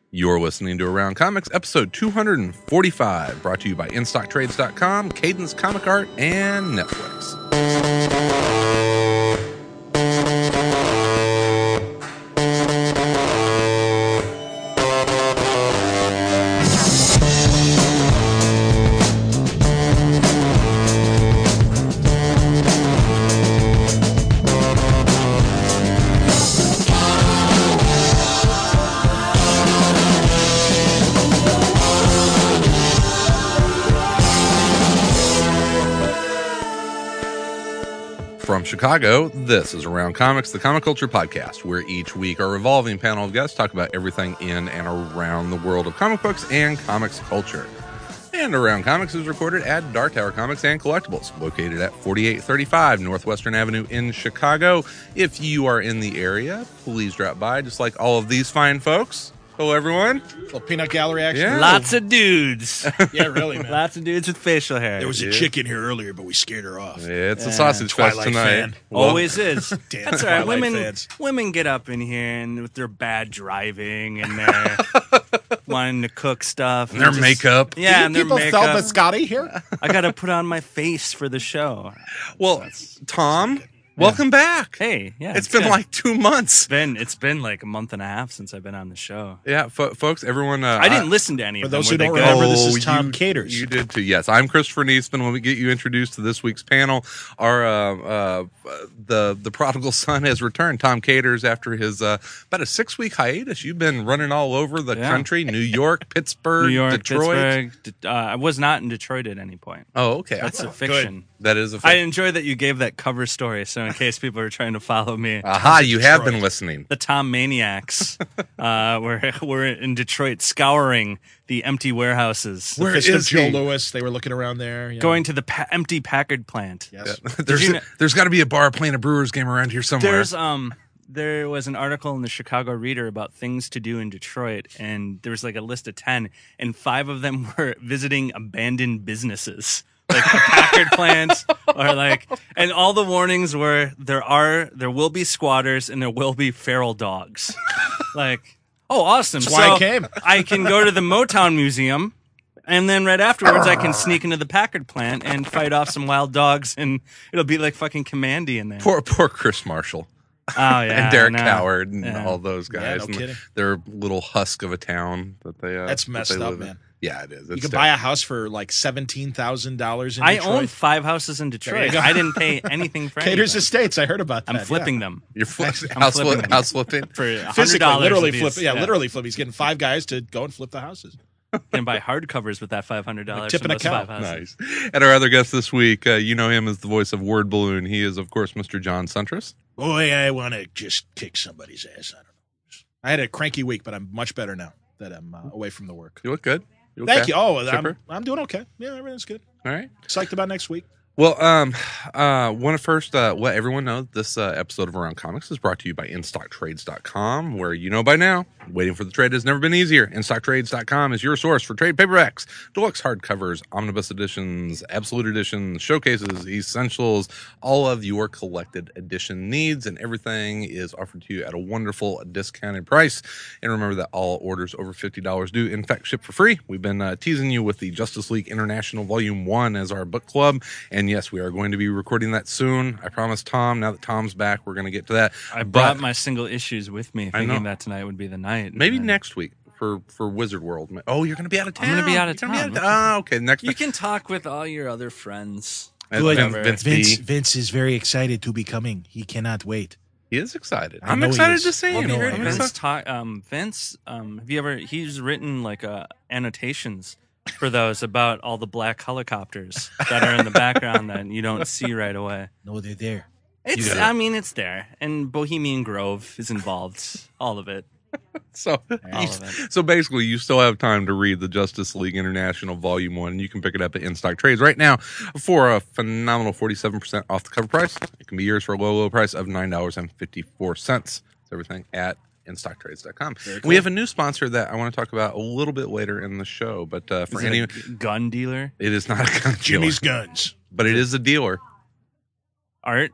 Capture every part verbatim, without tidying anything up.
You're listening to Around Comics, episode two forty-five, brought to you by In Stock Trades dot com, Cadence Comic Art, and Netflix. From Chicago, this is Around Comics, the comic culture podcast, where each week our revolving panel of guests talk about everything in and around the world of comic books and comics culture. And Around Comics is recorded at Dark Tower Comics and Collectibles, located at forty-eight thirty-five Northwestern Avenue in Chicago. If you are in the area, please drop by, just like all of these fine folks. Hello, everyone. Little peanut gallery action. Yeah. Lots of dudes. Yeah, really, man. Lots of dudes with facial hair. There was a Yeah. chick in here earlier, but we scared her off. Yeah, it's Yeah. a sausage fest Twilight tonight. fan. Well, Always is. Damn That's all right. Twilight Women, fans. women get up in here and with their bad driving and their wanting to cook stuff. and their just- makeup. Yeah, and their People makeup. sell biscotti here? I got to put on my face for the show. Well, Tom, welcome back. Hey, yeah. it's been good. like two months. It's been, it's been like a month and a half since I've been on the show. Yeah, fo- folks, everyone. Uh, I didn't listen to any For of them. those Were who they don't good? remember, this Oh, is Tom you- Caters. You did too. Yes, I'm Christopher Niesman. When we get you introduced to this week's panel, our uh, uh, the the prodigal son has returned. Tom Caters, after his uh, about a six week hiatus. You've been running all over the Yeah. country: New York, Pittsburgh, New York, Detroit. Pittsburgh. De- uh, I was not in Detroit at any point. Oh, okay. That's Oh, a fiction. that is a. I Fact. enjoy that you gave that cover story, so in case people are trying to follow me, Aha! You have Detroit. been listening. the Tom Maniacs, uh, we're we're in Detroit, scouring the empty warehouses, Where Fist is of Joe he? Lewis. They were looking around there. Yeah. going to the pa- empty Packard plant. Yes. There's you know- there's got to be a bar playing a Brewers game around here somewhere. There's um there was an article in the Chicago Reader about things to do in Detroit, and there was like a list of ten, and five of them were visiting abandoned businesses. Like a Packard plant, or like, and all the warnings were there are, there will be squatters and there will be feral dogs. Like, oh, awesome. That's why I So came. I can go to the Motown Museum, and then right afterwards I can sneak into the Packard plant and fight off some wild dogs, and it'll be like fucking Commandy in there. poor poor Chris Marshall. Oh, yeah. and Derek no. Coward and Yeah. all those Yeah, guys. no and kidding. Their little husk of a town that they. Uh, That's that messed they up, live in. man. Yeah, it is. You It's could terrible. buy a house for like seventeen thousand dollars in I Detroit. own five houses in There Detroit. you go. I didn't pay anything for Caters anything. Estates. I heard about that. I'm flipping them You're fl- I'm house, flipping flip, them. house flipping. for one Yeah. hundred Physically, dollars. literally flip. Yeah, literally flip. He's getting five guys to go and flip the houses. And buy hardcovers with that five hundred dollars. Like tipping a cow. Nice. And our other guest this week, uh, you know him as the voice of Word Balloon. He is, of course, Mister John Suntress. Boy, I want to just kick somebody's ass. I don't know. I had a cranky week, but I'm much better now that I'm uh, away from the work. You look good. You look Thank okay? you. Oh, I'm, Chipper? I'm doing okay. Yeah, everything's good. All right. Psyched about next week. Well, um, uh, want to first uh, let everyone know this uh, episode of Around Comics is brought to you by In Stock Trades dot com, where you know by now, waiting for the trade has never been easier. In Stock Trades dot com is your source for trade paperbacks, deluxe hardcovers, omnibus editions, absolute editions, showcases, essentials, all of your collected edition needs, and everything is offered to you at a wonderful discounted price. And remember that all orders over fifty dollars do, in fact, ship for free. We've been uh, teasing you with the Justice League International Volume one as our book club, and yes, we are going to be recording that soon. I promise Tom, now that Tom's back, we're going to get to that. I brought But my single issues with me, I know. thinking that tonight would be the night. maybe And next week for, for Wizard World. Oh, you're going to be out of town. I'm gonna be out of You're gonna town. be out of- Ah, okay. Next You can talk with all your other friends. Uh, Good. Vince, Vince, Vince, B. Vince is very excited to be coming. He cannot wait. He is excited. I I'm know he excited is. to see I him. know You're- I you're am. Vince, excited. ta- um, Vince, um, have you ever? He's written like uh, annotations for those about all the black helicopters that are in the background that you don't see right away. No, they're there. It's, gotta- I mean, it's there, and Bohemian Grove is involved. All of it. So, All of it. so basically, you still have time to read the Justice League International Volume One. And you can pick it up at In Stock Trades right now for a phenomenal forty-seven percent off the cover price. It can be yours for a low, low price of nine dollars and fifty-four cents. It's everything at In Stock Trades dot com. Very We have a new sponsor that I want to talk about a little bit later in the show. But uh, for Is it any, a g- gun dealer? it is not a gun dealer, Jimmy's Guns. but it is a dealer. Art?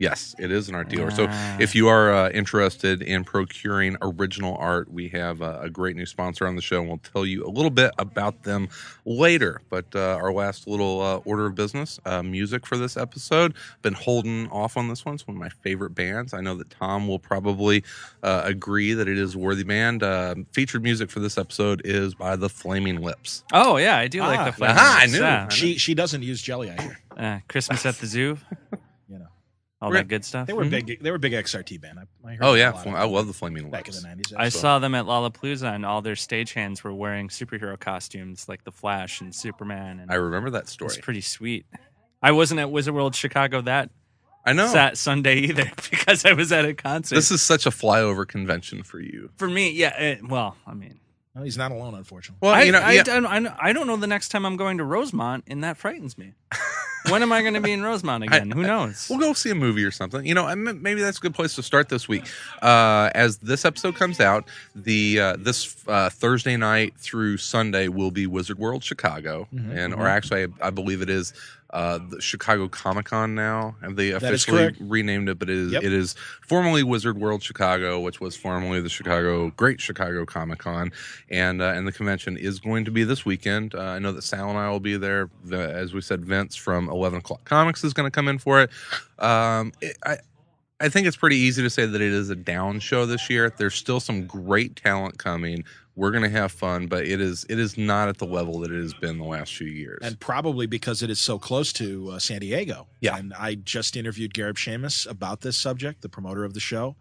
Yes, it is an art dealer. So Ah. if you are uh, interested in procuring original art, we have uh, a great new sponsor on the show, and we'll tell you a little bit about them later. But uh, our last little uh, order of business, uh, music for this episode. Been holding off on this one. It's one of my favorite bands. I know that Tom will probably uh, agree that it is a worthy band. Uh, featured music for this episode is by the Flaming Lips. Oh yeah, I do Ah. like the flavor. Aha, I knew. Yeah. She she doesn't use jelly, I hear. Uh, Christmas at the Zoo, You know, all We're- that good stuff. they were big. They were a big X R T band. I, I heard Oh a yeah, lot Fl- of I them love the Flaming back in Lips. the nineties. I So- saw them at Lollapalooza, and all their stagehands were wearing superhero costumes like the Flash and Superman, and I remember that it's story. pretty sweet. I wasn't at Wizard World Chicago that I know. Sat Sunday either because I was at a concert. This is such a flyover convention for you. for me, yeah. It, well, I mean, No, he's not alone, unfortunately. Well, I, you know, I, yeah. don't, I, don't- I don't know the next time I'm going to Rosemont, and that frightens me. When am I going to be in Rosemont again? Who knows? We'll go see a movie or something. You know, and m- maybe that's a good place to start this week. Uh, as this episode comes out, the uh, this uh, Thursday night through Sunday will be Wizard World Chicago, Mhm, and or actually, I, I believe it is uh, the Chicago Comic Con now. Have they is officially correct. renamed it? But it is Yep. it is formerly Wizard World Chicago, which was formerly the Chicago Great Chicago Comic Con, and uh, and the convention is going to be this weekend. Uh, I know that Sal and I will be there. The, as we said, Vince from Eleven O'clock Comics is going to come in for it. Um, it I. I think it's pretty easy to say that it is a down show this year. There's still some great talent coming. We're going to have fun, but it is it is not at the level that it has been the last few years. And probably because it is so close to uh, San Diego. Yeah. And I just interviewed Gareb Shamus about this subject, the promoter of the show.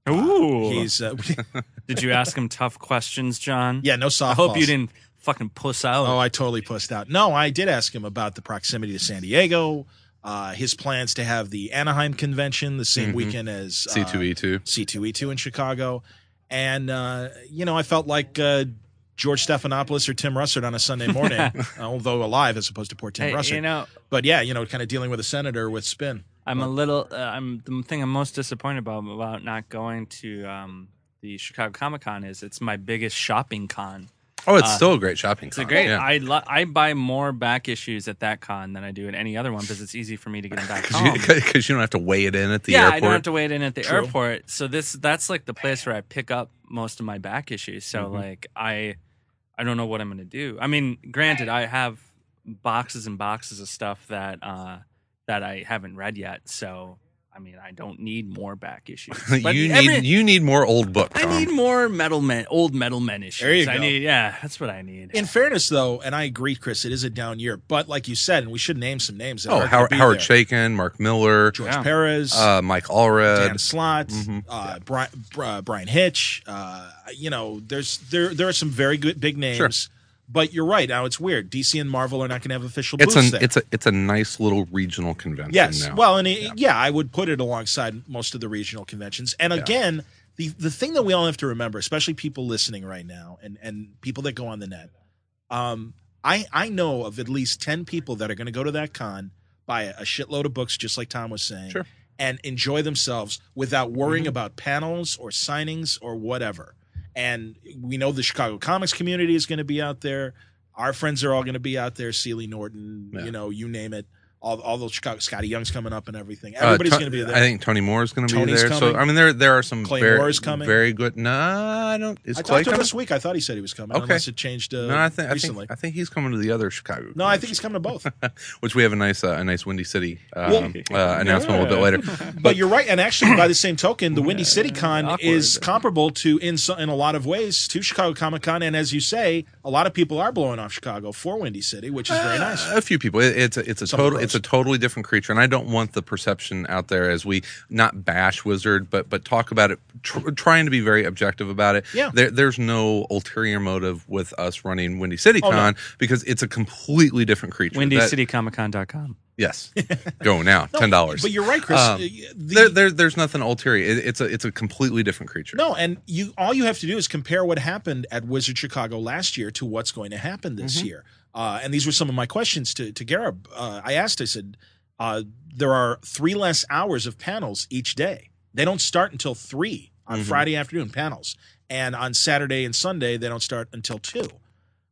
Ooh. He's uh, Did you ask him tough questions, John? yeah, no softballs. I hope you didn't fucking puss out. Oh, I totally pussed out. No, I did ask him about the proximity to San Diego, uh, his plans to have the Anaheim convention the same Mhm. weekend as C two E two. C two E two in Chicago. And, uh, you know, I felt like uh, George Stephanopoulos or Tim Russert on a Sunday morning, although alive as opposed to poor Tim Hey, Russert. you know, But yeah, you know, kind of dealing with a senator with spin. I'm a little. Uh, I'm the thing I'm most disappointed about about not going to um, the Chicago Comic Con is it's my biggest shopping con. Oh, it's Uh, still a great shopping. It's a con. great. Yeah. I lo- I buy more back issues at that con than I do at any other one because it's easy for me to get them back home. Because you, you don't have to weigh it in at the yeah, airport. I don't have to wait in at the True. airport. So this that's like the place where I pick up most of my back issues. So Mhm. like I I don't know what I'm gonna do. I mean, granted, I have boxes and boxes of stuff that uh, that I haven't read yet. So I mean, I don't need more back issues. But you every- need you need more old book. I Tom. need more metal men, old metal men issues. There you I go. need, yeah, that's what I need. In fairness, though, and I agree, Chris, it is a down year. But like you said, and we should name some names. That Oh, are gonna Howard, be Howard there. Chaykin, Mark Miller, George Yeah. Perez, uh, Mike Allred. Dan Slott, Mhm. uh, Brian, uh, Brian Hitch. Uh, you know, there's there there are some very good big names. Sure. But you're right. Now it's weird. D C and Marvel are not going to have official It's booths an there. it's a it's a nice little regional convention. yes. now. Well, and it, yeah. I would put it alongside most of the regional conventions. And Yeah. again, the the thing that we all have to remember, especially people listening right now, and and people that go on the net, um, I I know of at least ten people that are going to go to that con, buy a, a shitload of books, just like Tom was saying, Sure. and enjoy themselves without worrying Mhm. about panels or signings or whatever. And we know the Chicago comics community is going to be out there. Our friends are all going to be out there. Celie Norton, Yeah. you know, you name it. All, all those Chicago, Scotty Young's coming up and everything. Uh, Everybody's To- going to be there. I think Tony Moore is going to be Tony's there. So coming. I mean, there there are some Clay very Moore's coming. very good. No, I don't. Is I Clay talked to him coming? this week. I thought he said he was coming, Okay. unless it changed uh, No, I think I recently. think I think he's coming to the other Chicago. no, I think he's coming to both. which we have a nice uh, a nice Windy City um, Well, uh, announcement a little bit later. But you're right, and actually, by the same token, the Windy City Con Awkward. is comparable to, in so, in a lot of ways, to Chicago Comic Con. And as you say, a lot of people are blowing off Chicago for Windy City, which is very nice. Uh, a few people. It, it's a, it's a Some of total those. it's a totally different creature, and I don't want the perception out there as we not bash Wizard, but but talk about it, tr- trying to be very objective about it. Yeah. There, there's no ulterior motive with us running Windy City Oh, no. Con because it's a completely different creature. Windy That- City Comic Con dot com. Yes, go now, No, ten dollars. But you're right, Chris. Um, Uh, the- there, there, there's nothing ulterior. It, it's a it's a completely different creature. No, and you all you have to do is compare what happened at Wizard Chicago last year to what's going to happen this Mm-hmm. year. Uh, and these were some of my questions to to Gareb. Uh, I asked, I said, uh, there are three less hours of panels each day. They don't start until three on Mhm. Friday afternoon panels, and on Saturday and Sunday they don't start until two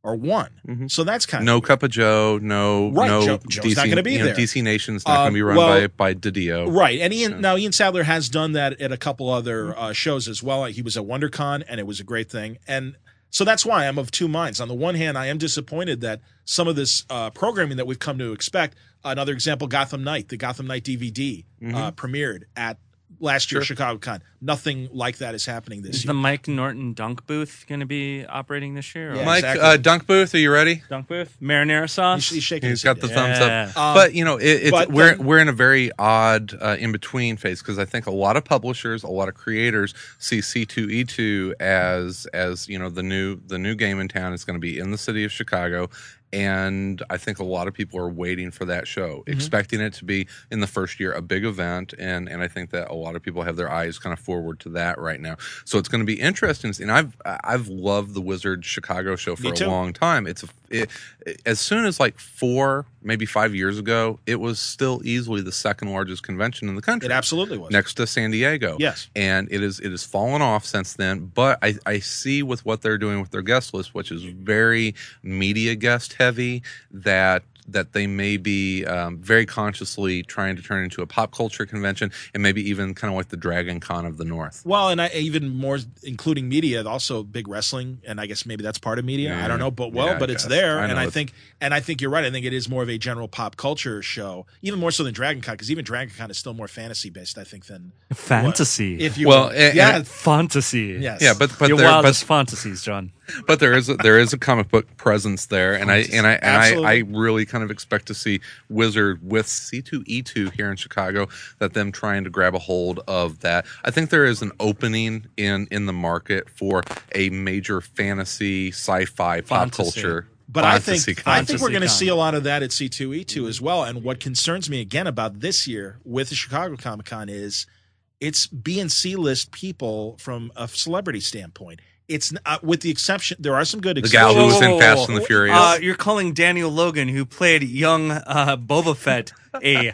or one. Mhm. So that's kind No of Cup of Joe, no, Right, no Joe- Joe's D C, not gonna be you know, there. D C Nation's not Um, going to be run well- by by Didio. right. And Ian Yeah. now Ian Sadler has done that at a couple other uh, shows as well. He was at WonderCon, and it was a great thing. And so that's why I'm of two minds. On the one hand, I am disappointed that some of this uh, programming that we've come to expect. Another example, Gotham Knight, the Gotham Knight D V D uh, premiered at last year's Sure. Chicago Con. Nothing like that is happening this Is year. the Mike Norton dunk booth going to be operating this year? Or? Yeah. Mike, exactly. uh, Dunk Booth, are you ready? Dunk booth, marinara sauce. He's, he's shaking He's his got head. the yeah. thumbs Yeah. up. Um, but you know, it, it's but we're then- we're in a very odd uh, in between phase because I think a lot of publishers, a lot of creators see C two E two as as you know the new the new game in town. It's going to be in the city of Chicago. And I think a lot of people are waiting for that show, Mm-hmm. expecting it to be in the first year a big event, and and I think that a lot of people have their eyes kind of forward to that right now. So it's going to be interesting. And I've I've loved the Wizard Chicago show for Me a too. long time. It's a, it, as soon as like four, maybe five years ago, it was still easily the second largest convention in the country. It absolutely was. Next to San Diego. Yes. And it is it has fallen off since then. But I, I see with what they're doing with their guest list, which is very media guest heavy, that that they may be um, very consciously trying to turn into a pop culture convention and maybe even kind of like the Dragon Con of the North. Well, and I, even more, including media, also big wrestling, and I guess maybe that's part of media. Yeah. I don't know, but well, Yeah, I but it's guess. there, I and know I it's- think, and I think you're right. I think it is more of a general pop culture show, even more so than Dragon Con, because even Dragon Con is still more fantasy based, I think, than Fantasy. what- if you Well, will. and- yeah, and- Fantasy. yes, Yeah, but but Your there, but wildest fantasies, John. but there is a, there is a comic book presence there, and I and I and I, I really kind of expect to see Wizard with C two E two here in Chicago. That them trying to grab a hold of that. I think there is an opening in in the market for a major fantasy, sci-fi, pop Fantasy. culture. But I fantasy think con. I think we're going to Fantasy see a con. lot of that at C two E two as well. And what concerns me again about this year with the Chicago Comic Con is it's B and C list people from a celebrity standpoint. It's uh, with the exception there are some good the gal who was Whoa, in whoa, Fast whoa, and the whoa. Furious. Uh, you're calling Daniel Logan, who played young uh, Boba Fett, a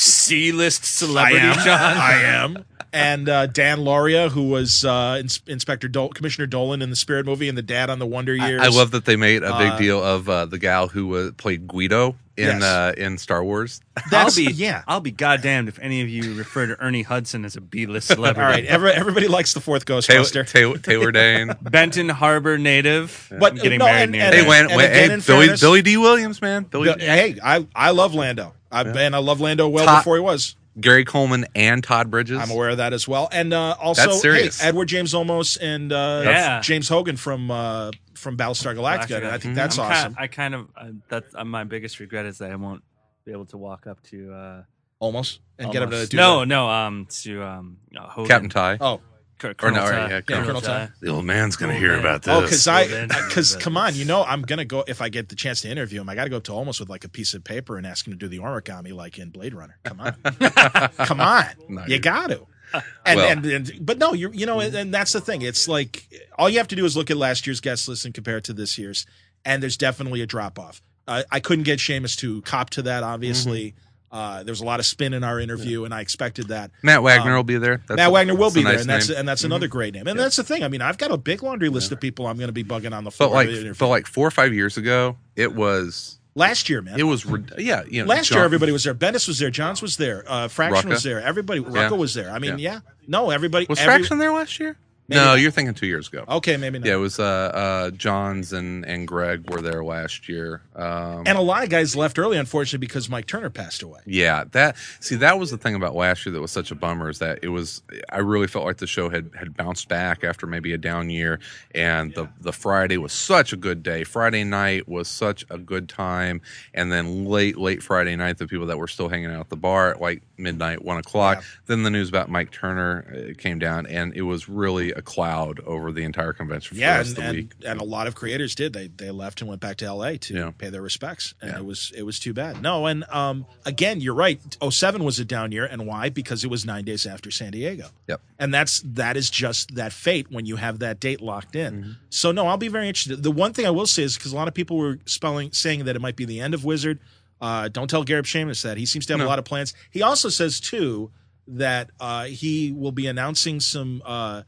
C-list I celebrity, am. John? I am. And uh, Dan Lauria, who was uh, Ins- Inspector Dol- Commissioner Dolan in the Spirit movie, and the dad on the Wonder I, Years. I love that they made a big Uh, deal of uh, the gal who was, played Guido in Yes. uh, in Star Wars. That's, I'll be, yeah. I'll be goddamned if any of you refer to Ernie Hudson as a B-list celebrity. All right, every, everybody likes the fourth Taylor, Ghostbuster. Taylor, Taylor Dane. Benton Harbor native, But, I'm getting no, married and- near and- They there. went, and went again, hey, in Billy, fairness- Billy D. Williams, man. Billy The- D. hey, I, I love Lando. I, And I love Lando well Top- before he was. Gary Coleman and Todd Bridges. I'm aware of that as well. And uh, also, That's serious. hey, Edward James Olmos and uh, Yeah. James Hogan from uh, from Battlestar Galactica. And I think that's I'm awesome. Kind I kind of uh, that's uh, my biggest regret is that I won't be able to walk up to uh, Almost. And get him to almost- do no, that. no, um, to um, uh, Hogan. Captain Ty. Oh, Col- Or no, Colonel right, Ty. yeah, Colonel Colonel Ty. Ty. The old man's going to Oh, hear man. about this. oh, because I, then- because come on, you know, I'm gonna go if I get the chance to interview him. I got to go up to Olmos with like a piece of paper and ask him to do the origami like in Blade Runner. Come on, come on, No, you you- got to. And, Well- and and but no, you you know, and, and that's the thing. It's like all you have to do is look at last year's guest list and compare it to this year's, and there's definitely a drop off. Uh, I couldn't get Seamus to cop to that. Obviously, uh, there was a lot of spin in our interview, and I expected that. Matt Wagner Um, will be there. That's Matt a- Wagner will that's a be there, nice and that's name. and that's another great name. And that's the thing. I mean, I've got a big laundry list of people I'm going to be bugging on the floor. But like, of the interview. but like four or five years ago, it was, last year, man. it was, rid- yeah, you know, Last John- year, everybody was there. Bendis was there. Johns was there. Uh, Fraction Rucka. was there. Everybody. Yeah. Rucka was there. I mean, Yeah. yeah. No, everybody. was every- Fraction there last year? Maybe no, not. you're thinking two years ago. Okay, maybe not. Yeah, it was uh, uh, Johns and, and Greg were there last year. Um, And a lot of guys left early, unfortunately, because Mike Turner passed away. yeah, that see that was the thing about last year that was such a bummer is that it was I really felt like the show had, had bounced back after maybe a down year, and the the Friday was such a good day. Friday night was such a good time, and then late late Friday night, the people that were still hanging out at the bar at like midnight, one o'clock. Yeah. Then the news about Mike Turner uh, came down, and it was really a cloud over the entire convention for Yeah, the rest and, of the and, week. and a lot of creators did. They they left and went back to L A to Yeah. pay their respects, and Yeah. it was it was too bad. No, and um, again, you're right. oh seven was a down year, and why? Because it was nine days after San Diego. Yep. And that's that is just that fate when you have that date locked in. Mm-hmm. So no, I'll be very interested. The one thing I will say is because a lot of people were spelling saying that it might be the end of Wizard. Uh, don't tell Gareb Shamus that. He seems to have No. a lot of plans. He also says too that uh, he will be announcing some uh,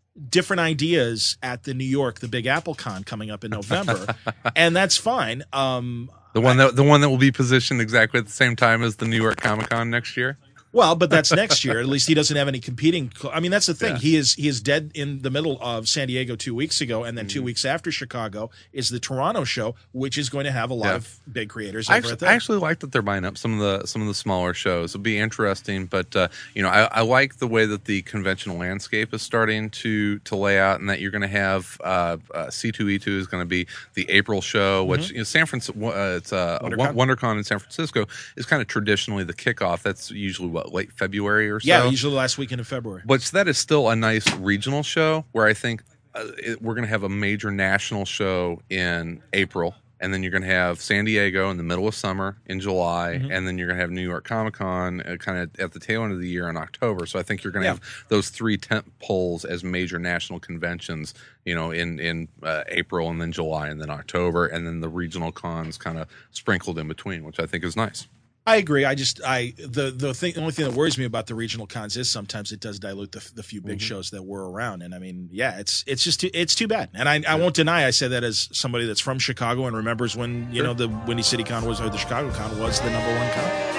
different ideas at the New York, the Big Apple Con coming up in November, and that's fine. Um, The one that the one that will be positioned exactly at the same time as the New York Comic Con next year. Well, but that's next year. At least he doesn't have any competing. I mean, that's the thing. Yeah. He is he is dead in the middle of San Diego two weeks ago, and then two weeks after Chicago is the Toronto show, which is going to have a lot Yeah. of big creators I over actually, at that. I actually like that they're buying up some of the some of the smaller shows. It'll be interesting, but uh, you know, I, I like the way that the conventional landscape is starting to to lay out, and that you're going to have uh, uh, C two E two is going to be the April show, which Mm-hmm. you know, San Francisco, uh, it's uh, WonderCon. WonderCon in San Francisco is kind of traditionally the kickoff. That's usually what late February or so. Yeah, usually the last weekend of February. But that is still a nice regional show where I think uh, it, we're going to have a major national show in April. And then you're going to have San Diego in the middle of summer in July. Mm-hmm. And then you're going to have New York Comic Con uh, kind of at the tail end of the year in October. So I think you're going to Yeah. have those three tent poles as major national conventions, you know, in, in uh, April and then July and then October. And then the regional cons kind of sprinkled in between, which I think is nice. I agree. I just I the the thing the only thing that worries me about the regional cons is sometimes it does dilute the, the few big Mm-hmm. shows that were around. And I mean, yeah, it's it's just too, it's too bad. And I, I won't deny I say that as somebody that's from Chicago and remembers when you Sure. know the Windy City Con was or the Chicago Con was the number one con.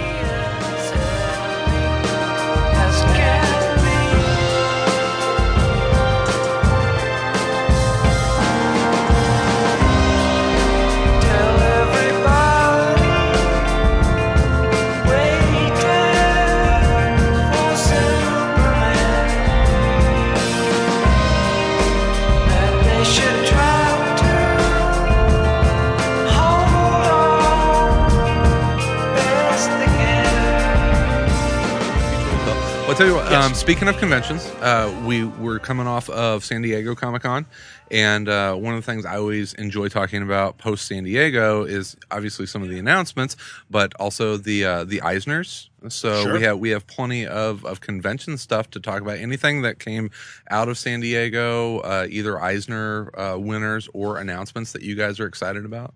I'll tell you what, Yes. um, speaking of conventions, uh, we were coming off of San Diego Comic Con, and uh, one of the things I always enjoy talking about post San Diego is obviously some of the announcements, but also the uh, the Eisners. So Sure. we have we have plenty of, of convention stuff to talk about. Anything that came out of San Diego, uh, either Eisner uh, winners or announcements that you guys are excited about.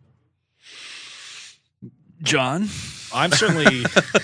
John? I'm certainly.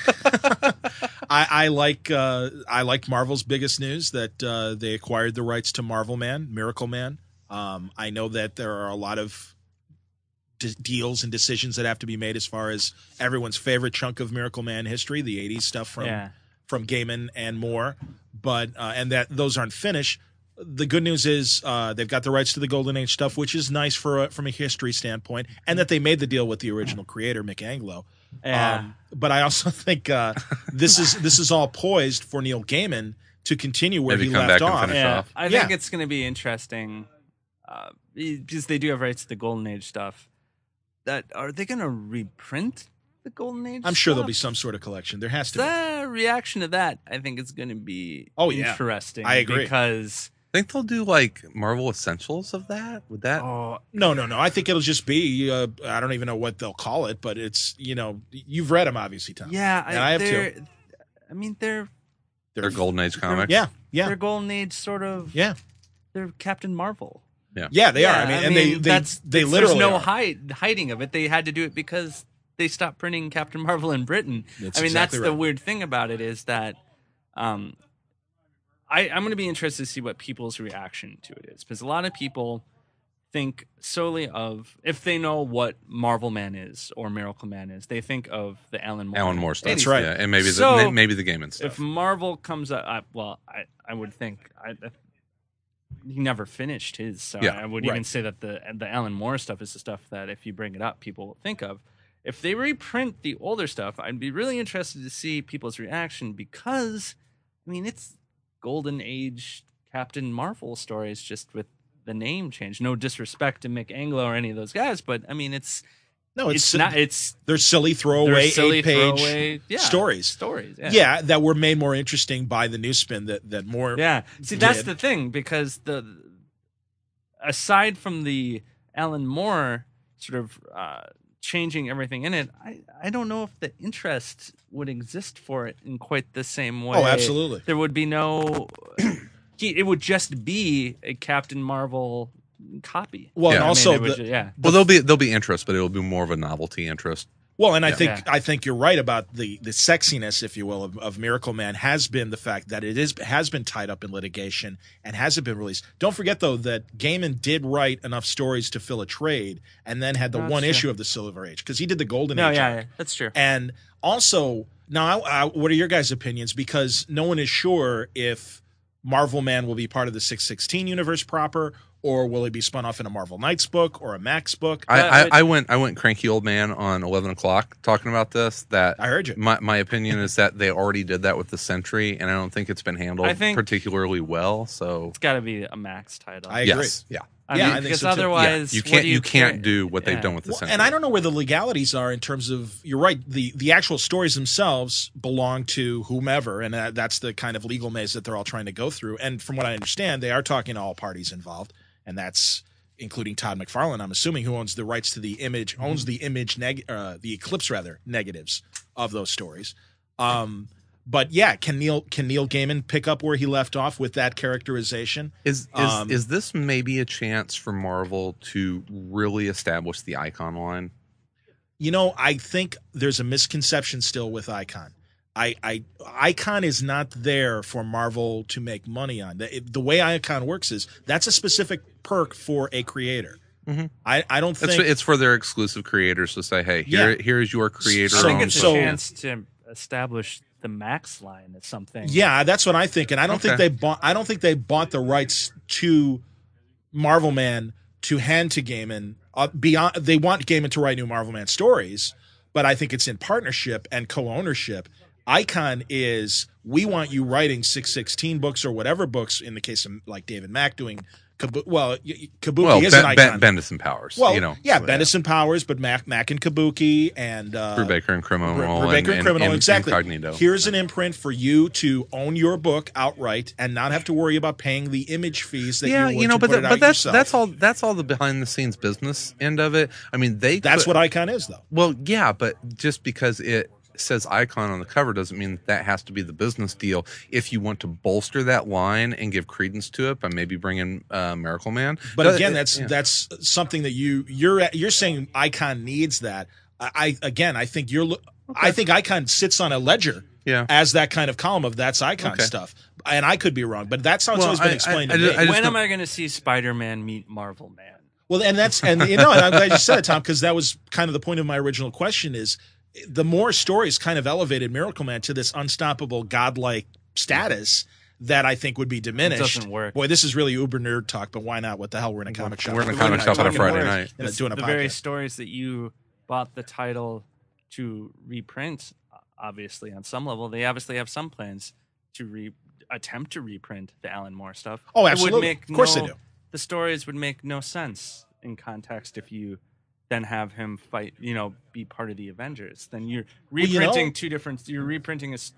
I, I like uh, I like Marvel's biggest news that uh, they acquired the rights to Marvel Man, Miracle Man. Um, I know that there are a lot of de- deals and decisions that have to be made as far as everyone's favorite chunk of Miracle Man history, the eighties stuff from Yeah. from Gaiman and more. But uh, and that those aren't finished. The good news is uh, they've got the rights to the Golden Age stuff, which is nice for a, from a history standpoint, and that they made the deal with the original creator, Mick Anglo. Yeah. Um, but I also think uh, this is this is all poised for Neil Gaiman to continue where Maybe he come left back and off. finish Yeah, off. I Yeah. think it's going to be interesting uh, because they do have rights to the Golden Age stuff. That are they going to reprint the Golden Age? I'm sure stuff? there'll be some sort of collection. There has to be. The reaction to that, I think, is going to be Oh, yeah. interesting. I agree. Because I think they'll do like Marvel Essentials of that. Would that? oh, No, no, no. I think it'll just be. Uh, I don't even know what they'll call it, but it's you know you've read them obviously, Tom. yeah, And I have they're- too. I mean, they're They're Golden Age comics. Yeah, yeah, they're Golden Age sort of. yeah, They're Captain Marvel. yeah. They Yeah, are. I mean, and they they that's, they that's- literally there's no are. hide, hiding of it. They had to do it because they stopped printing Captain Marvel in Britain. That's I mean, exactly that's the right. weird thing about it is that um, I, I'm going to be interested to see what people's reaction to it is because a lot of people think solely of if they know what Marvel Man is or Miracle Man is, they think of the Alan Moore. Alan Moore stuff. That's right. Yeah, and maybe So, the maybe the Gaiman stuff. If Marvel comes up, I, well, I, I would think I, I, he never finished his. So Yeah, I would right. even say that the the Alan Moore stuff is the stuff that if you bring it up, people will think of. If they reprint the older stuff, I'd be really interested to see people's reaction because, I mean, it's Golden Age Captain Marvel stories just with the name change. No disrespect to Mick Anglo or any of those guys, but I mean, it's No, it's, it's, not. It's they're silly they're throwaway silly eight page throwaway yeah, stories. Stories, yeah. Yeah, that were made more interesting by the new spin that that more. Yeah. See, that's did. the thing because the aside from the Alan Moore sort of uh, changing everything in it, I I don't know if the interest would exist for it in quite the same way. Oh, absolutely. There would be no. he, it would just be a Captain Marvel copy. Well, Yeah. and I mean, also it would the, ju- yeah. well, there'll be there'll be interest, but it'll be more of a novelty interest. Well, and I Yeah. think Yeah. I think you're right about the the sexiness, if you will, of, of Miracle Man has been the fact that it is has been tied up in litigation and hasn't been released. Don't forget though that Gaiman did write enough stories to fill a trade, and then had the No, that's one true. issue of the Silver Age because he did the Golden No, Age. yeah, arc. yeah, that's true. And also, now, I, I, what are your guys' opinions? Because no one is sure if Marvel Man will be part of the six sixteen universe proper, or will it be spun off in a Marvel Knights book or a Max book? I, But- I, I went I went cranky old man on eleven o'clock talking about this. That I heard you. My my opinion is that they already did that with the Sentry, and I don't think it's been handled I think- particularly well. So It's got to be a Max title. I agree. yes, yeah, I Yeah, mean, I think because so, too. otherwise, yeah. You what can't do you, you can't care? do what they've Yeah. done with the Well, Sentry. and I don't know where the legalities are in terms of, you're right, the, the actual stories themselves belong to whomever, and that, that's the kind of legal maze that they're all trying to go through. And from what I understand, they are talking to all parties involved, and that's including Todd McFarlane, I'm assuming, who owns the rights to the image, owns the image, neg- uh, the Eclipse, rather, negatives of those stories. Um, but yeah, can Neil can Neil Gaiman pick up where he left off with that characterization? Is is Um, is this maybe a chance for Marvel to really establish the Icon line? You know, I think there's a misconception still with Icon. I, I Icon is not there for Marvel to make money on. The, it- the way Icon works is that's a specific perk for a creator. Mhm. I, I don't It's think it's for their exclusive creators to say, hey, here Yeah. here is your creator. I So- think owned it's so- a chance to establish the Max line as something. Yeah, that's what I think, and I don't think Okay. they bought. I don't think they bought the rights to Marvel Man to hand to Gaiman. Uh, beyond, they want Gaiman to write new Marvel Man stories, but I think it's in partnership and co-ownership. Icon is we want you writing six sixteen books or whatever books. In the case of like David Mack doing, Kabu- well, y- y- Kabuki well, is an ben, Icon. ben, Bendis and Powers. well, you know, yeah, so, Bendis and Powers, but Mac, Mac and Kabuki and uh, Brubaker and Criminal, Brubaker and, and Criminal, and, exactly. Incognito. Here's an imprint for you to own your book outright and not have to worry about paying the image fees that yeah, you would you know, to but put that, it but out that's yourself. that's all that's all the behind the scenes business end of it. I mean, they That's could- what Icon is, though. Well, yeah, but just because it says Icon on the cover doesn't mean that has to be the business deal. If you want to bolster that line and give credence to it by maybe bringing uh, Miracle Man, But Uh, again, uh, that's yeah. that's something that you you're you're saying Icon needs that. I, I again, I think you're. lo- I think Icon sits on a ledger yeah. as that kind of column of that's Icon Okay. stuff, and I could be wrong, but that's how it's Well, always been I- explained I- to I me. just- I just When don't- am I going to see Spider-Man meet Marvel Man? Well, and that's and you know, and I'm glad you said it, Tom, because that was kind of the point of my original question. Is the more stories kind of elevated Miracle Man to this unstoppable, godlike status that I think would be diminished. doesn't work. Boy, this is really uber nerd talk, but why not? What the hell? We're in a comic shop. We're in a We're comic not shop on a talking Friday about it. night. You know, It's doing a the very podcast. stories that you bought the title to reprint, obviously, on some level, they obviously have some plans to re- attempt to reprint the Alan Moore stuff. Oh, It would absolutely. make Of course no- they do. The stories would make no sense in context if you then have him fight, you know, be part of the Avengers. Then you're you know- reprinting two different. You're reprinting a. s-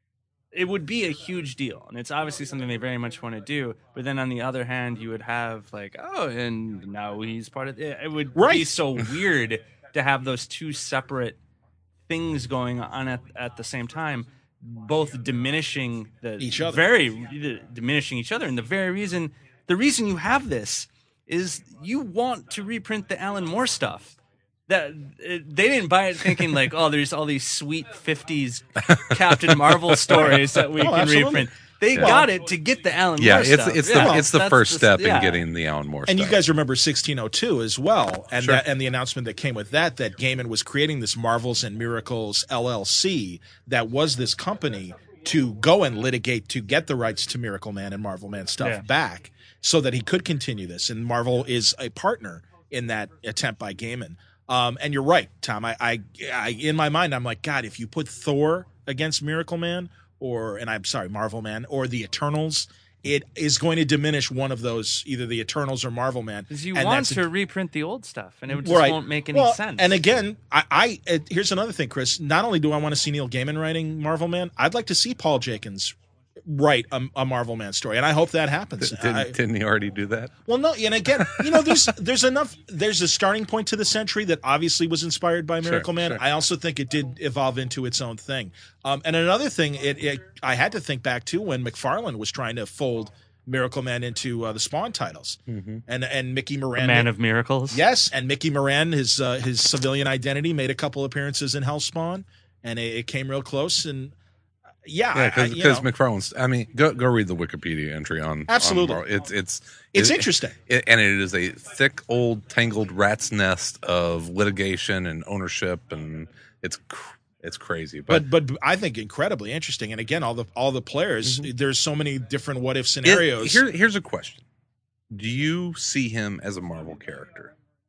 It would be a huge deal, and it's obviously something they very much want to do. But then on the other hand, you would have like, oh, and now he's part of. It, it would be Right. so weird to have those two separate things going on at, at the same time, both diminishing the Each other. very diminishing each other. And the very reason, the reason you have this is you want to reprint the Alan Moore stuff. That it, they didn't buy it thinking like, oh, there's all these sweet fifties Captain Marvel stories that we Oh, can absolutely. reprint. They Well- got it to get the Alan Yeah, Moore it's stuff. it's Yeah, the it's the that's first the- step yeah. in getting the Alan Moore. And you stuff. guys remember sixteen oh two as well, and Sure. that, and the announcement that came with that, that Gaiman was creating this Marvels and Miracles L L C that was this company to go and litigate to get the rights to Miracle Man and Marvel Man stuff Yeah. back so that he could continue this. And Marvel is a partner in that attempt by Gaiman. Um, and you're right, Tom. I, I, I, in my mind, I'm like, God, if you put Thor against Miracle Man, or, and I'm sorry, Marvel Man, or the Eternals, it is going to diminish one of those, either the Eternals or Marvel Man. Because you And want that's- to reprint the old stuff, and it just Right. won't make any Well, sense. And again, I, I uh, here's another thing, Chris. Not only do I want to see Neil Gaiman writing Marvel Man, I'd like to see Paul Jenkins write a, a Marvel Man story, and I hope that happens. didn't, I- didn't he already do that? well, no, and again, you know, there's there's enough. There's a starting point to the century that obviously was inspired by Miracle Sure, Man. sure. I also think it did evolve into its own thing. Um, and another thing, it, it I had to think back to when McFarlane was trying to fold Miracle Man into uh, the Spawn titles, Mm-hmm. and and Mickey Moran, The Man of Miracles. yes, and Mickey Moran, his uh, his civilian identity, made a couple appearances in Hellspawn, and it, it came real close. And uh, yeah, Yeah, I- I- because you because know, McFarlane's. I mean, go go read the Wikipedia entry on Absolutely. on Marvel. It's it's it's it- interesting. It, and it is a thick, old, tangled rat's nest of litigation and ownership, and it's cr- it's crazy. But, But but I think incredibly interesting. And again, all the all the players, Mhm. there's so many different what if it- scenarios. here, here's a question: do you see him as a Marvel character?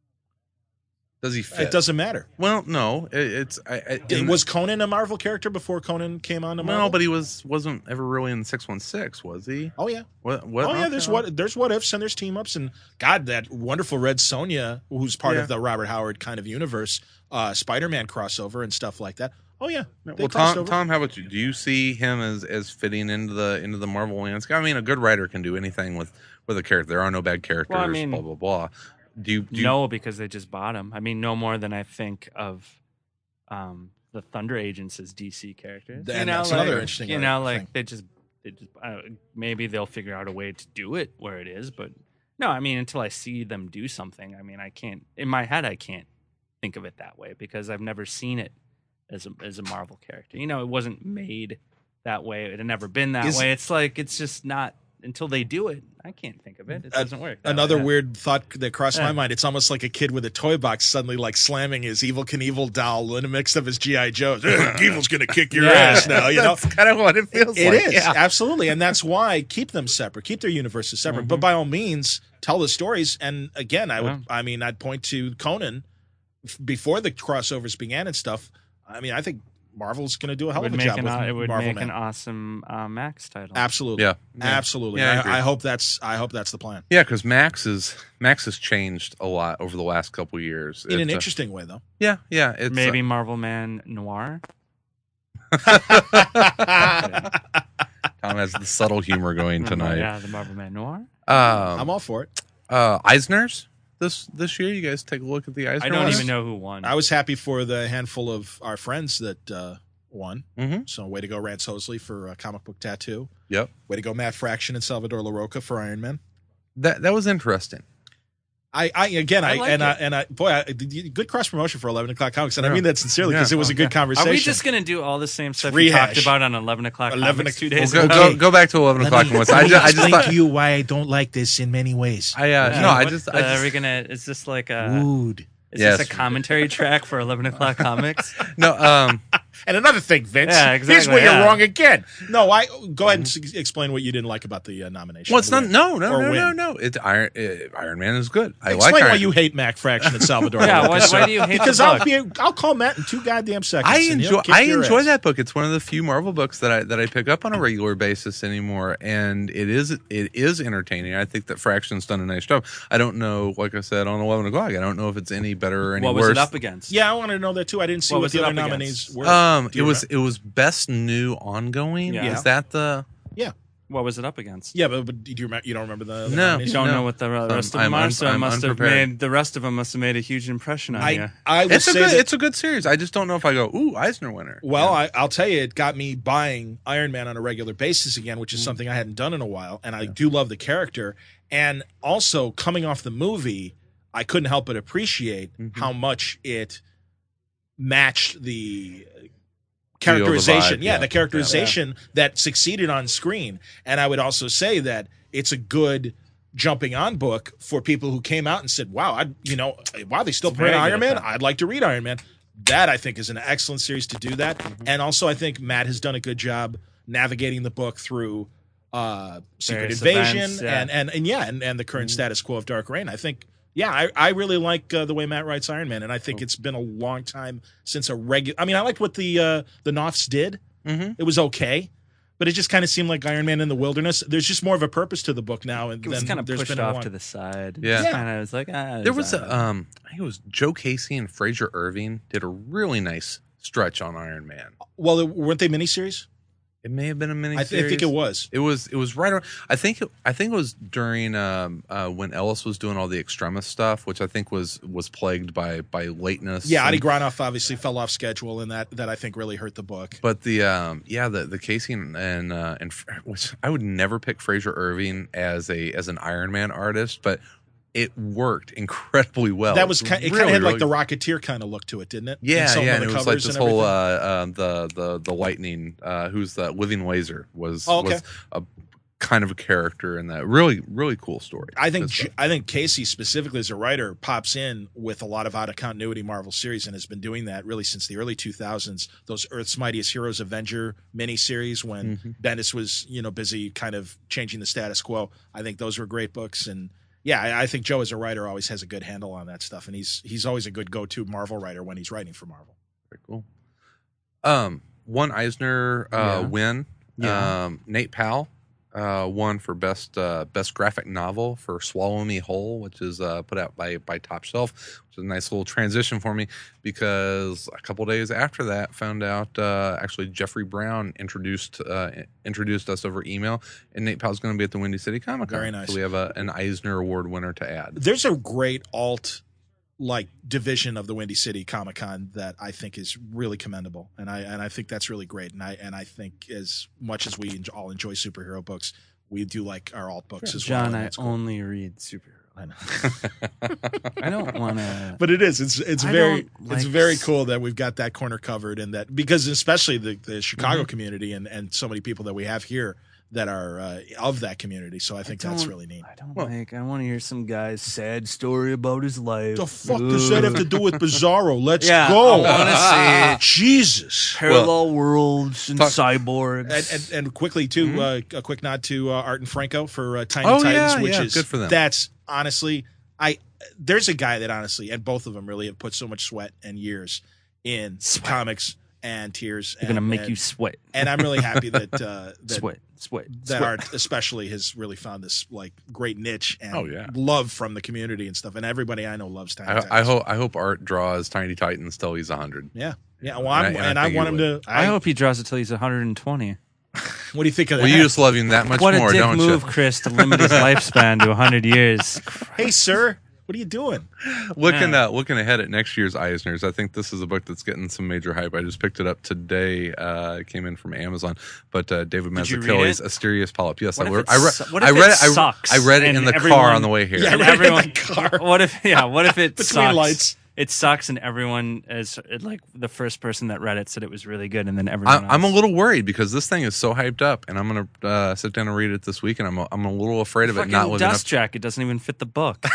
Does he fit? It doesn't matter. Well, no. It, it's I, I, in- Was Conan a Marvel character before Conan came on to Marvel? no, but he was wasn't ever really in six one six, was he? oh yeah, What? what oh yeah. okay. There's what there's what ifs and there's team ups, and God, that wonderful Red Sonja, who's part Yeah. of the Robert Howard kind of universe, uh, Spider-Man crossover and stuff like that. Oh yeah, they Well, crossed Tom, over. Tom, how about you? Do you see him as, as fitting into the into the Marvel landscape? I mean, a good writer can do anything with, with a character. There are no bad characters. Well, I mean- blah blah blah. Do you? Do you No, because they just bought him. I mean, no more than I think of um, the Thunder Agents as D C characters. And you know, that's like, another interesting You know, thing. like they just, they just uh, maybe they'll figure out a way to do it where it is. But no, I mean, until I see them do something, I mean, I can't. In my head, I can't think of it that way because I've never seen it as a as a Marvel character. You know, it wasn't made that way. It had never been that Is- way. It's like it's just not until they do it. I can't think of it. It Uh, doesn't work. that Another way. weird thought that crossed my Yeah. mind. It's almost like a kid with a toy box suddenly like slamming his Evil Knievel doll in a mix of his G I Joes. Evil's gonna kick your Yeah. ass now. You know, That's kind of what it feels It like. is Yeah. absolutely, and that's why keep them separate, keep their universes separate. Mm-hmm. But by all means, tell the stories. And again, I would, Yeah. I mean, I'd point to Conan f- before the crossovers began and stuff. I mean, I think Marvel's going to do a It hell would of a make job an, with it would Marvel make Man. an awesome uh, Max title. Absolutely, Yeah. absolutely. Yeah, I I, agree. I hope that's, I hope that's the plan Yeah, because Max is Max has changed a lot over the last couple years. in an It's, uh, interesting way, though. yeah, yeah. It's, Maybe uh, Marvel Man Noir. Tom has the subtle humor going tonight. Yeah, the Marvel Man Noir. Um, I'm all for it. uh, Eisner's this this year. You guys take a look at the Eisner. I don't ones? even know who won. I was happy for the handful of our friends that uh, won. Mhm. So, way to go, Rance Hosley for uh, Comic Book Tattoo. Yep, Way to go, Matt Fraction and Salvador LaRocca for Iron Man. that that was interesting. I, I again, I, I like and I it. and I, boy, I, good cross promotion for eleven o'clock comics, and I Yeah. mean that sincerely Yeah. because it was a good Are conversation. we just gonna do all the same stuff we Rehash. talked about on eleven o'clock? eleven Comics two o'clock. days Go, ago? go, Okay. go back to eleven o'clock. once. I just, I just thought. you why I don't like this in many ways. I uh, Yeah, no, I what just, the- I just are we gonna? Is this like a? Rude. Is Yes. this a commentary track for eleven o'clock comics? no. Um, And another thing, Vince. Yeah, Here's exactly, where yeah. you're wrong again. No, I go ahead and s- explain what you didn't like about the uh, nomination. well, it's The not. win. No, no, Or no, win. no, no. It's Iron uh, Iron Man is good. I Explain like why Iron you hate Mac Fraction and Salvador. Yeah, LaRocca, why- sir. why do you hate the Because I'll book? be, I'll call Matt in two goddamn seconds. I and he'll enjoy kick I your enjoy ass. that book. It's one of the few Marvel books that I that I pick up on a regular basis anymore, and it is it is entertaining. I think that Fraction's done a nice job. I don't know, like I said on eleven o'clock, I don't know if it's any better or any What was worse. it up against? Yeah, I wanted to know that too. I didn't see What what, was the it other up nominees against? were. Um, Do it you was remember? it was best new ongoing. Yeah. Is that the? What was it up against? Yeah, but, but do you remember? You don't remember the? the No. nominees? You don't No. know what the rest of I'm them are, un- so it I'm must have unprepared. made the rest of them must have made a huge impression on I you. I will It's a say good that, it's a good series. I just don't know if I go ooh Eisner winner. well, Yeah. I, I'll tell you, it got me buying Iron Man on a regular basis again, which is Mm. something I hadn't done in a while, and I do love the character. And also, coming off the movie, I couldn't help but appreciate Mhm. how much it matched the Feel the characterization. vibe, yeah, yeah. the characterization that succeeded on screen. And I would also say that it's a good jumping on book for people who came out and said, "Wow, I you know, wow, they still It's play very good Iron at Man. that. I'd like to read Iron Man." That I think is an excellent series to do that. Mm-hmm. And also I think Matt has done a good job navigating the book through uh Secret Various Invasion events, yeah. and, and and yeah, and, and the current Mhm. status quo of Dark Reign. I think yeah, I, I really like uh, the way Matt writes Iron Man, and I think it's been a long time since a regular. I mean, I liked what the uh, the Knopfs did. Mm-hmm. It was okay, but it just kind of seemed like Iron Man in the wilderness. There's just more of a purpose to the book now, and It was then kind of there's pushed been a off long- to the side. Yeah. Just kind of was like, ah, There was it's a Iron Man. um I think it was Joe Casey and Fraser Irving did a really nice stretch on Iron Man. Well, weren't they miniseries? It may have been a mini. I, th- I think it was. It was. It was right around. I think. It, I think it was during um, uh, when Ellis was doing all the Extremis stuff, which I think was was plagued by by lateness. Yeah, and, Adi Granoff obviously fell off schedule, and that that I think really hurt the book. But the um, yeah, the the Casey and and, uh, and which I would never pick Fraser Irving as a as an Iron Man artist, but it worked incredibly well. That was kind, it. Really, Kind of had really, like the Rocketeer kind of look to it, didn't it? Yeah, In some yeah, of and the it was like covers this and whole uh, everything. uh, the the the lightning, uh, who's the living laser was Oh, okay. was a kind of a character in that. Really, really cool story. I think Good stuff. I think Casey specifically as a writer pops in with a lot of out of continuity Marvel series and has been doing that really since the early two thousands. Those Earth's Mightiest Heroes Avenger miniseries when Mhm. Bendis was you know busy kind of changing the status quo. I think those were great books, and yeah, I, I think Joe as a writer always has a good handle on that stuff, and he's he's always a good go to Marvel writer when he's writing for Marvel. Very cool. Um, one Eisner uh, Yeah. win. Yeah. Um, Nate Powell uh, won for best uh, best graphic novel for Swallow Me Whole, which is uh, put out by by Top Shelf, which is a nice little transition for me because a couple days after that, found out uh, actually Jeffrey Brown introduced uh, introduced us over email, and Nate Powell's going to be at the Windy City Comic Con. Very nice. So we have a, an Eisner Award winner to add. There's a great alt like division of the Windy City Comic Con that I think is really commendable, and I and I think that's really great. And I and I think as much as we enjoy, all enjoy superhero books, we do like our alt books as well. John, and I that's cool. only read superhero. I know. I don't want to. But it is. It's it's I very don't it's like very s- cool that we've got that corner covered, and that because especially the the Chicago Mm-hmm. community and and so many people that we have here that are uh, of that community. So I think that's don't- really neat. I don't Well- like. I want to hear some guy's sad story about his life. The fuck does that have to do with Bizarro? Let's Yeah, go. I want to see Jesus. parallel worlds and talk- cyborgs. And, and, and quickly too, uh, a quick nod to uh, Art and Franco for uh, Tiny Oh, Titans, yeah, which yeah, is good for them. That's honestly, I there's a guy that honestly, and both of them really have put so much sweat and years in comics and tears. They're and, gonna make and, you sweat. and I'm really happy that uh, that Sweat, sweat, that sweat. Art especially has really found this like great niche and Oh, yeah. love from the community and stuff. And everybody I know loves Tiny I, Titans. I hope I hope Art draws Tiny Titans till he's a hundred. Yeah, yeah. Well, I'm, And I- and and I I, think want he him would. to. I, I, hope he draws it till he's one hundred twenty. What do you think of that? Well, you just love him that much What more, a dick don't move, you? Chris, to limit his lifespan to one hundred years. Hey, sir, what are you doing? Looking Yeah. uh, looking ahead at next year's Eisners, I think this is a book that's getting some major hype. I just picked it up today. Uh, it came in from Amazon, but uh, David Did you read Mazzucchelli's it? Asterius Polyp. Yes, What I, if re- it I, re- su- what if I read it it. I, sucks I read it and in the car everyone- on the way here. Yeah, And I read it in everyone, the car. What if? Yeah. What if it Between sucks? lights. It sucks, and everyone is like the first person that read it said it was really good, and then everyone. I, I'm a else- little worried because this thing is so hyped up, and I'm gonna uh, sit down and read it this week, and I'm a, I'm a little afraid of it Fucking not living dust up. jacket doesn't even fit the book.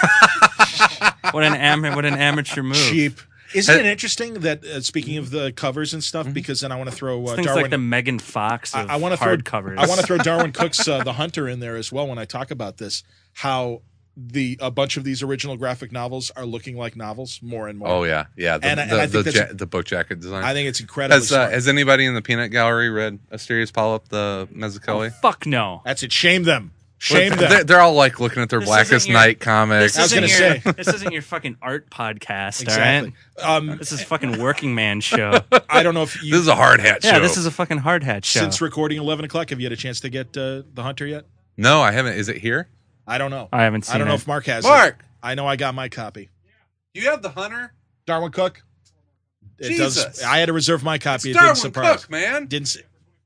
what an am- What an amateur move. Cheap. Isn't it interesting that uh, speaking of the covers and stuff, because then I want to throw uh, Things Darwin. like the Megan Fox of I, I want to throw hardcovers. I want to throw Darwin Cook's uh, The Hunter in there as well when I talk about this. How the a bunch of these original graphic novels are looking like novels more and more. Oh yeah, yeah. The, And I- and the, I think the, that's- ja- the book jacket design. I think it's incredibly. has uh, smart. has anybody in the Peanut Gallery read Asterius Polyp, the Mazzucchelli? Fuck no. That's it. Shame them. Shame They're, them. they're all like looking at their This Blackest isn't your- Night comics. This I was isn't gonna your, say. this isn't your fucking art podcast, Exactly. all right? Um, This is fucking working man show. I don't know if you. This is a hard hat Yeah, show. this is a fucking hard hat show. Since recording eleven o'clock, have you had a chance to get uh, The Hunter yet? No, I haven't. Is it here? I don't know. I haven't seen I don't know it. if Mark has. Mark! it. I know I got my copy. Do you have the Hunter? Darwin Cook. It Jesus. does. I had to reserve my copy. It's it didn't Darwin surprise. Cook, man. Didn't. s-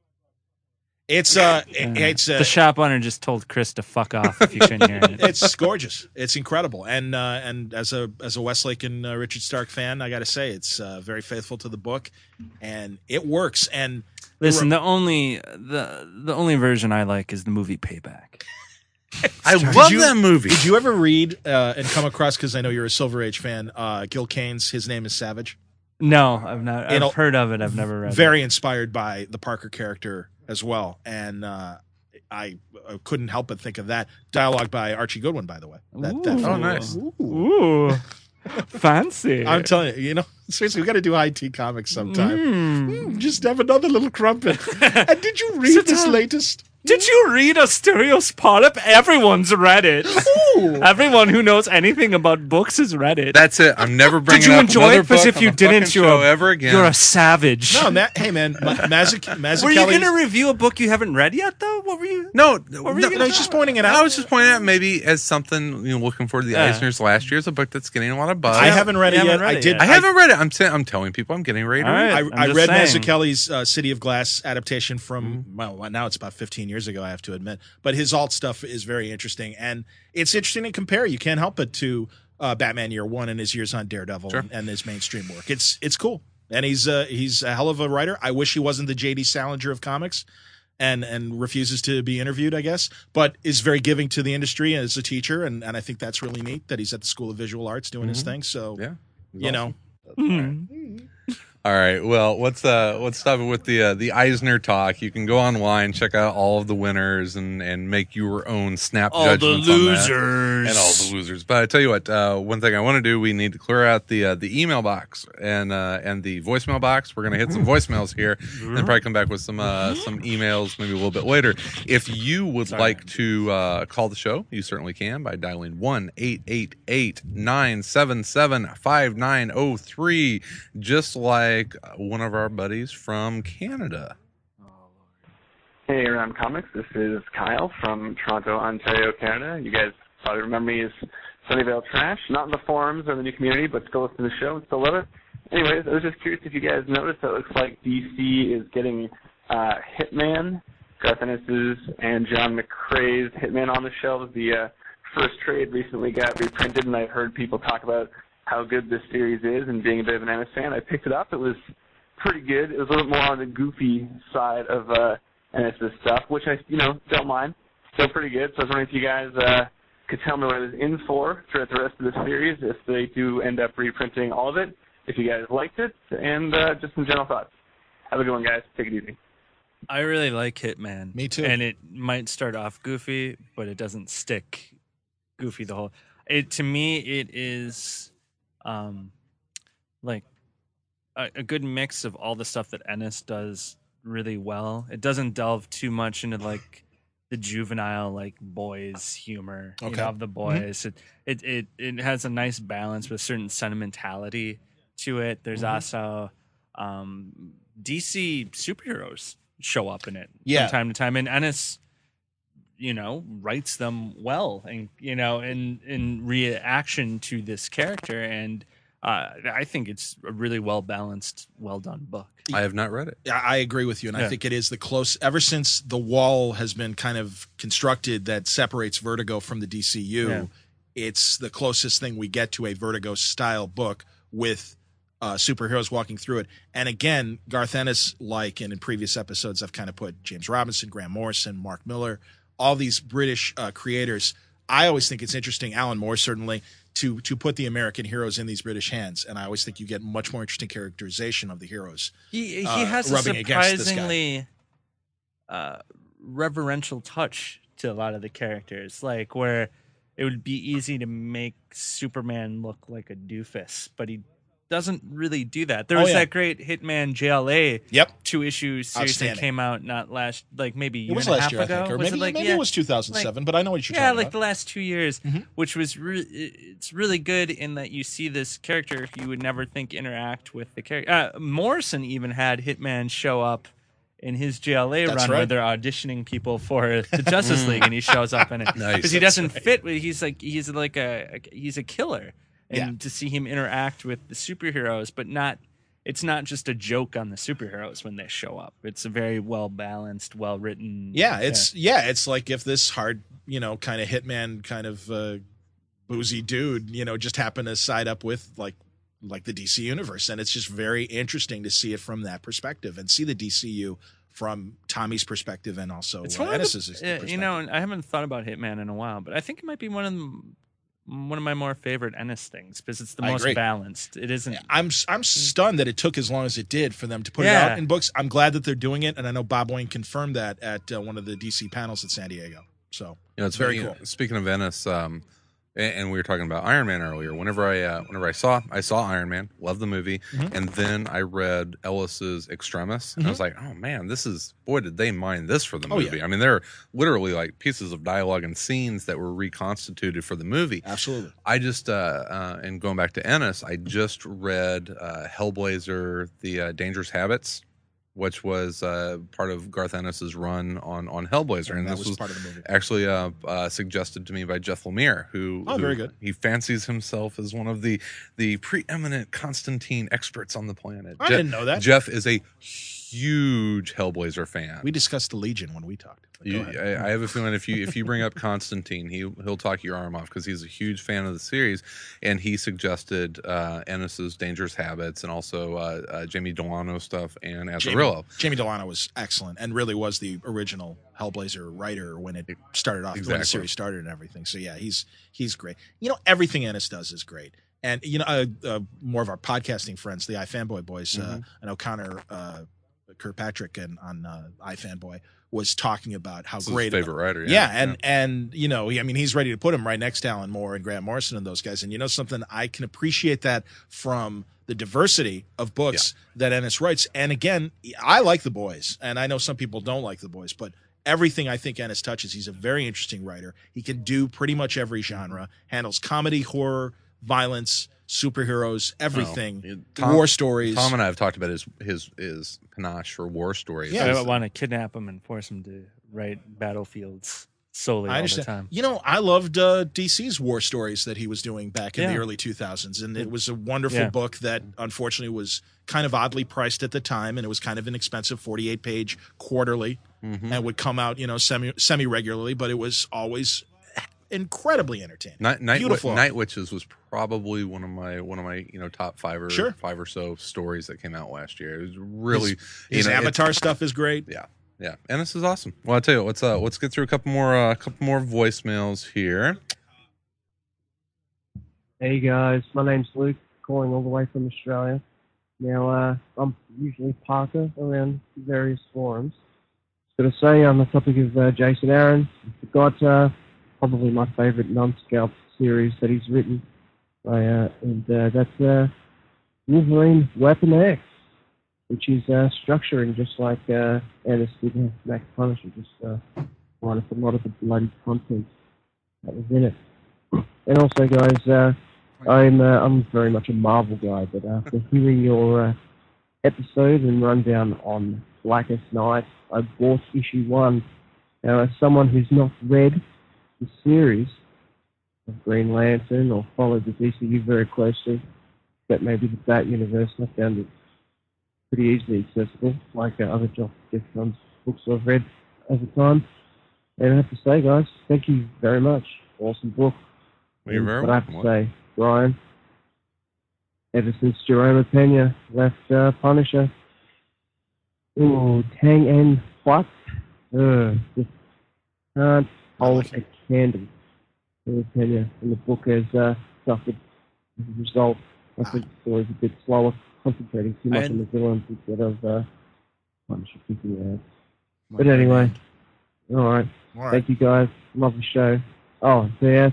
It's uh, it- Uh, it's uh, the shop owner just told Chris to fuck off if you couldn't hear it. it's gorgeous. It's incredible. And uh, and as a as a Westlake and uh, Richard Stark fan, I got to say it's uh, very faithful to the book, and it works. And Listen, the only the the only version I like is the movie Payback. I Did love you- that movie. did you ever read uh, and come across, because I know you're a Silver Age fan, uh, Gil Kane's His Name is Savage? No, I've not. I've It'll- heard of it. I've never read Very inspired by the Parker character as well, and uh, I uh, couldn't help but think of that dialogue by Archie Goodwin. By the way, that, that Ooh. film. Oh, nice. it. Ooh, fancy. I'm telling you, you know, seriously, we got to do I T comics sometime. Mm. Mm, just have another little crumpet. And did you read Sit this down. latest? Did you read Asterios Polyp? Everyone's read it. Ooh. Everyone who knows anything about books has read it. That's it. I'm never bringing Did you up enjoy another it? Because book if on you the didn't, fucking you're show a, ever again. you're a savage. No, Ma- hey man, Ma- Mazzuc- Mazzucchelli's... Were you going to review a book you haven't read yet, though? What were you? No, were no, you No, gonna he's just pointing it out. I was just pointing out maybe as something, you know, looking for the Yeah. Eisners last year is a book that's getting a lot of buzz. I haven't read You it yet. haven't read I it did. yet. I haven't read it. I'm saying, I'm telling people I'm getting ready to All read. right. it. I, I'm I just read saying. Mazzucchelli's uh, City of Glass adaptation from, Mm-hmm. well, now it's about fifteen years ago, I have to admit. But his alt stuff is very interesting. And it's interesting to compare. You can't help it to uh, Batman Year One and his years on Daredevil Sure. and, and his mainstream work. It's it's cool. And he's uh, he's a hell of a writer. I wish he wasn't the J D Salinger of comics and and refuses to be interviewed, I guess, but is very giving to the industry as a teacher. And, and I think that's really neat that he's at the School of Visual Arts doing his thing. So, Yeah. you know. All right. Well, let's uh let's stop it with the uh, the Eisner talk. You can go online, check out all of the winners, and and make your own snap All the judgments on that. losers. And all the losers. But I tell you what, uh, one thing I want to do, we need to clear out the uh, the email box and uh, and the voicemail box. We're gonna hit some voicemails here, and probably come back with some uh, some emails maybe a little bit later. If you would Sorry. like to uh, call the show, you certainly can by dialing one eight eight eight nine seven seven five nine zero three, just like one of our buddies from Canada. Hey, Around Comics. This is Kyle from Toronto, Ontario, Canada. You guys probably remember me as Sunnyvale Trash, not in the forums or the new community, but still listen to the show and still love it. Anyways, I was just curious if you guys noticed that it looks like D C is getting uh, Hitman, Garth Ennis's and John McCrae's Hitman on the shelves. The uh, first trade recently got reprinted, and I've heard people talk about how good this series is, and being a bit of an Ennis fan, I picked it up. It was pretty good. It was a little more on the goofy side of uh, Ennis's stuff, which I, you know, don't mind. Still pretty good. So I was wondering if you guys uh, could tell me what it was in for throughout the rest of the series, if they do end up reprinting all of it, if you guys liked it, and uh, just some general thoughts. Have a good one, guys. Take it easy. I really like Hitman. Me too. And it might start off goofy, but it doesn't stick goofy the whole. It to me, it is, um, like a, a good mix of all the stuff that Ennis does really well. It doesn't delve too much into like the juvenile, like boys humor, you Okay. know, of the boys. It, it it it has a nice balance with certain sentimentality to it. There's also um, D C superheroes show up in it Yeah. from time to time, and Ennis, you know, writes them well, and you know, in in reaction to this character, and uh, I think it's a really well balanced, well done book. I have not read it. I I agree with you, and I Yeah. think it is the close. Ever since the wall has been kind of constructed that separates Vertigo from the D C U, Yeah. it's the closest thing we get to a Vertigo style book with uh, superheroes walking through it. And again, Garth Ennis, like and in previous episodes, I've kind of put James Robinson, Grant Morrison, Mark Miller, all these British uh, creators. I always think it's interesting, Alan Moore certainly, to to put the American heroes in these British hands, and I always think you get much more interesting characterization of the heroes. He he uh, has a rubbing against this guy. surprisingly uh, reverential touch to a lot of the characters, like where it would be easy to make Superman look like a doofus, but he doesn't really do that. There Oh, was yeah. that great Hitman J L A Yep. two issue series that Outstanding. came out not last, like maybe a year It was and a last half year, I ago. think, or Was maybe it like maybe yeah, it was two thousand seven. like- but I know what you're yeah, talking like about. the last two years, Mhm. which was re- it's really good in that you see this character you would never think interact with the character. Uh, Morrison even had Hitman show up in his J L A That's run where right. they're auditioning people for the Justice League, and he shows up in it Nice. because he That's doesn't right. fit. with- He's like he's like a, a he's a killer, and Yeah. to see him interact with the superheroes, but not. It's not just a joke on the superheroes when they show up. It's a very well balanced, well written. Yeah, it's yeah. it's like if this hard, you know, kind of hitman, kind of uh, boozy dude, you know, just happened to side up with like like the D C universe, and it's just very interesting to see it from that perspective and see the D C U from Tommy's perspective and also It's uh, one of Ennis's the, uh, perspective. you know, and I haven't thought about Hitman in a while, but I think it might be one of the, one of my more favorite Ennis things because it's the I most agree. balanced. It isn't. I'm I'm stunned that it took as long as it did for them to put it Yeah. out in books. I'm glad that they're doing it, and I know Bob Wayne confirmed that at uh, one of the D C panels at San Diego. So You know, it's Very very cool. cool. Speaking of Venice, um, And, and we were talking about Iron Man earlier. Whenever I uh, whenever I saw I saw Iron Man, loved the movie, Mhm. and then I read Ellis's Extremis, and I was like, oh man, this is boy did they mine this for the Oh, movie. yeah. I mean, there are literally like pieces of dialogue and scenes that were reconstituted for the movie. Absolutely. I just uh, uh, and going back to Ennis, I just read uh, Hellblazer: The uh, Dangerous Habits, which was uh, part of Garth Ennis's run on on Hellblazer, and, And that this was, was part of the movie. actually uh, uh, suggested to me by Jeff Lemire, who Oh, who- very good. He fancies himself as one of the the preeminent Constantine experts on the planet. I Je- didn't know that. Jeff is a huge Hellblazer fan. We discussed the Legion when we talked. But go You, ahead. I, I have a feeling if you if you bring up Constantine, he he'll talk your arm off because he's a huge fan of the series, and he suggested uh, Ennis's Dangerous Habits and also uh, uh, Jamie Delano stuff and Jamie, Azarillo. Jamie Delano was excellent and really was the original Hellblazer writer when it started off, when Exactly. the series started and everything. So yeah, he's he's great. You know, everything Ennis does is great. And you know, uh, uh, more of our podcasting friends, the iFanboy boys, uh, Mm-hmm. I know Connor uh, Kirkpatrick and on uh, iFanboy was talking about how This is his great favorite writer. Yeah, and and you know, I mean, he's ready to put him right next to Alan Moore and Grant Morrison and those guys. And you know something, I can appreciate that from the diversity of books that Ennis writes. And again, I like the boys, and I know some people don't like the boys, but everything I think Ennis touches, he's a very interesting writer. He can do pretty much every genre, handles comedy, horror, violence, superheroes, everything, Oh, Tom- war stories. Tom and I have talked about his his his panache for war stories. Yeah. I His- want to kidnap him and force him to write battlefields solely I all the understand. time. You know, I loved uh, D C's war stories that he was doing back in the Yeah. early two thousands, and it was a wonderful Yeah. book that unfortunately was kind of oddly priced at the time, and it was kind of an expensive forty-eight page quarterly, Mhm. and would come out, you know, semi semi regularly, but it was always incredibly entertaining. Night, Night, Beautiful. Night Witches was probably one of my one of my you know top five or Sure. five or so stories that came out last year. It was really His you know, it- Avatar stuff is great. yeah, yeah, and this is awesome. Well, I tell you, let's uh, let's get through a couple more uh, couple more voicemails here. Hey guys, my name's Luke, calling all the way from Australia. Now, uh, I'm usually Parker around various forums. Just gotta say, on the topic of uh, Jason Aaron, I forgot uh, probably my favourite Numbskull series that he's written, by, uh, and uh, that's uh, Wolverine Weapon X, which is uh, structuring just like uh, Ennis did in Max Punisher, just uh, minus a lot of the bloody content that was in it. And also, guys, uh, I'm uh, I'm very much a Marvel guy, but after hearing your uh, episode and rundown on Blackest Night, I bought issue one. Now, as someone who's not read the series of Green Lantern or followed the D C U very closely, but maybe the Bat universe, I found it pretty easily accessible, like uh, other Jeff Jeff Johns books I've read over time. And I have to say, guys, thank you very much. Awesome book. Well, you're very But I have to welcome. say, Brian, ever since Jerome Pena left uh, Punisher, ooh, Tang and what? Uh, just can't hold like a candle to Pena, and the book has uh, suffered as a result. I think the story's a bit slower, concentrating too much I- on the villains instead of uh, Punisher kicking ass. But anyway, all right. All right. Thank you guys. Love the show. Oh, P S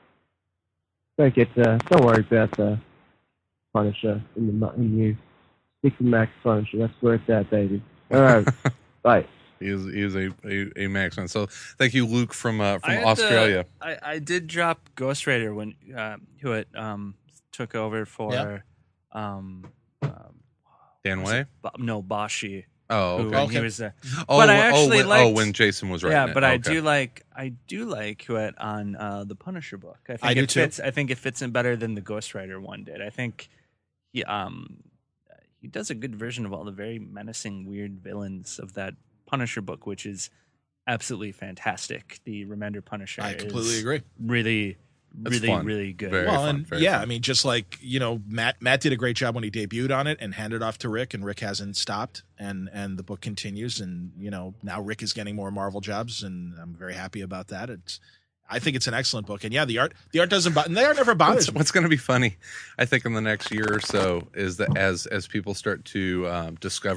Don't get uh, don't worry about uh, Punisher in the mu- in you. Stick to Max Punisher. That's where it's at, baby. All right. Bye. He is he is a a, a Max fan. So thank you, Luke from uh, from I had, Australia. uh, I, I did drop Ghost Rider when uh, Hewitt um, took over for Yeah. um, um, Dan was Way. it Bo- no Bashi. Oh, Who, okay. when Okay. he was there. Oh, But I oh, actually when, oh, liked- when Jason was writing Yeah, it. but I Okay. do like I do like Hewitt on uh, the Punisher book. I think I it do too. fits. I think it fits in better than the Ghost Rider one did. I think he um he does a good version of all the very menacing, weird villains of that Punisher book, which is absolutely fantastic. The Remender Punisher. I completely is agree. Really, It's really, fun. really good. Very Well, fun, and very yeah, fun. I mean, just like you know, Matt Matt did a great job when he debuted on it and handed off to Rick, and Rick hasn't stopped, and and the book continues, and you know, now Rick is getting more Marvel jobs, and I'm very happy about that. It's, I think it's an excellent book, and yeah, the art the art doesn't bother, the art never bothers What's, me. what's going to be funny, I think, in the next year or so is that as as people start to um, discover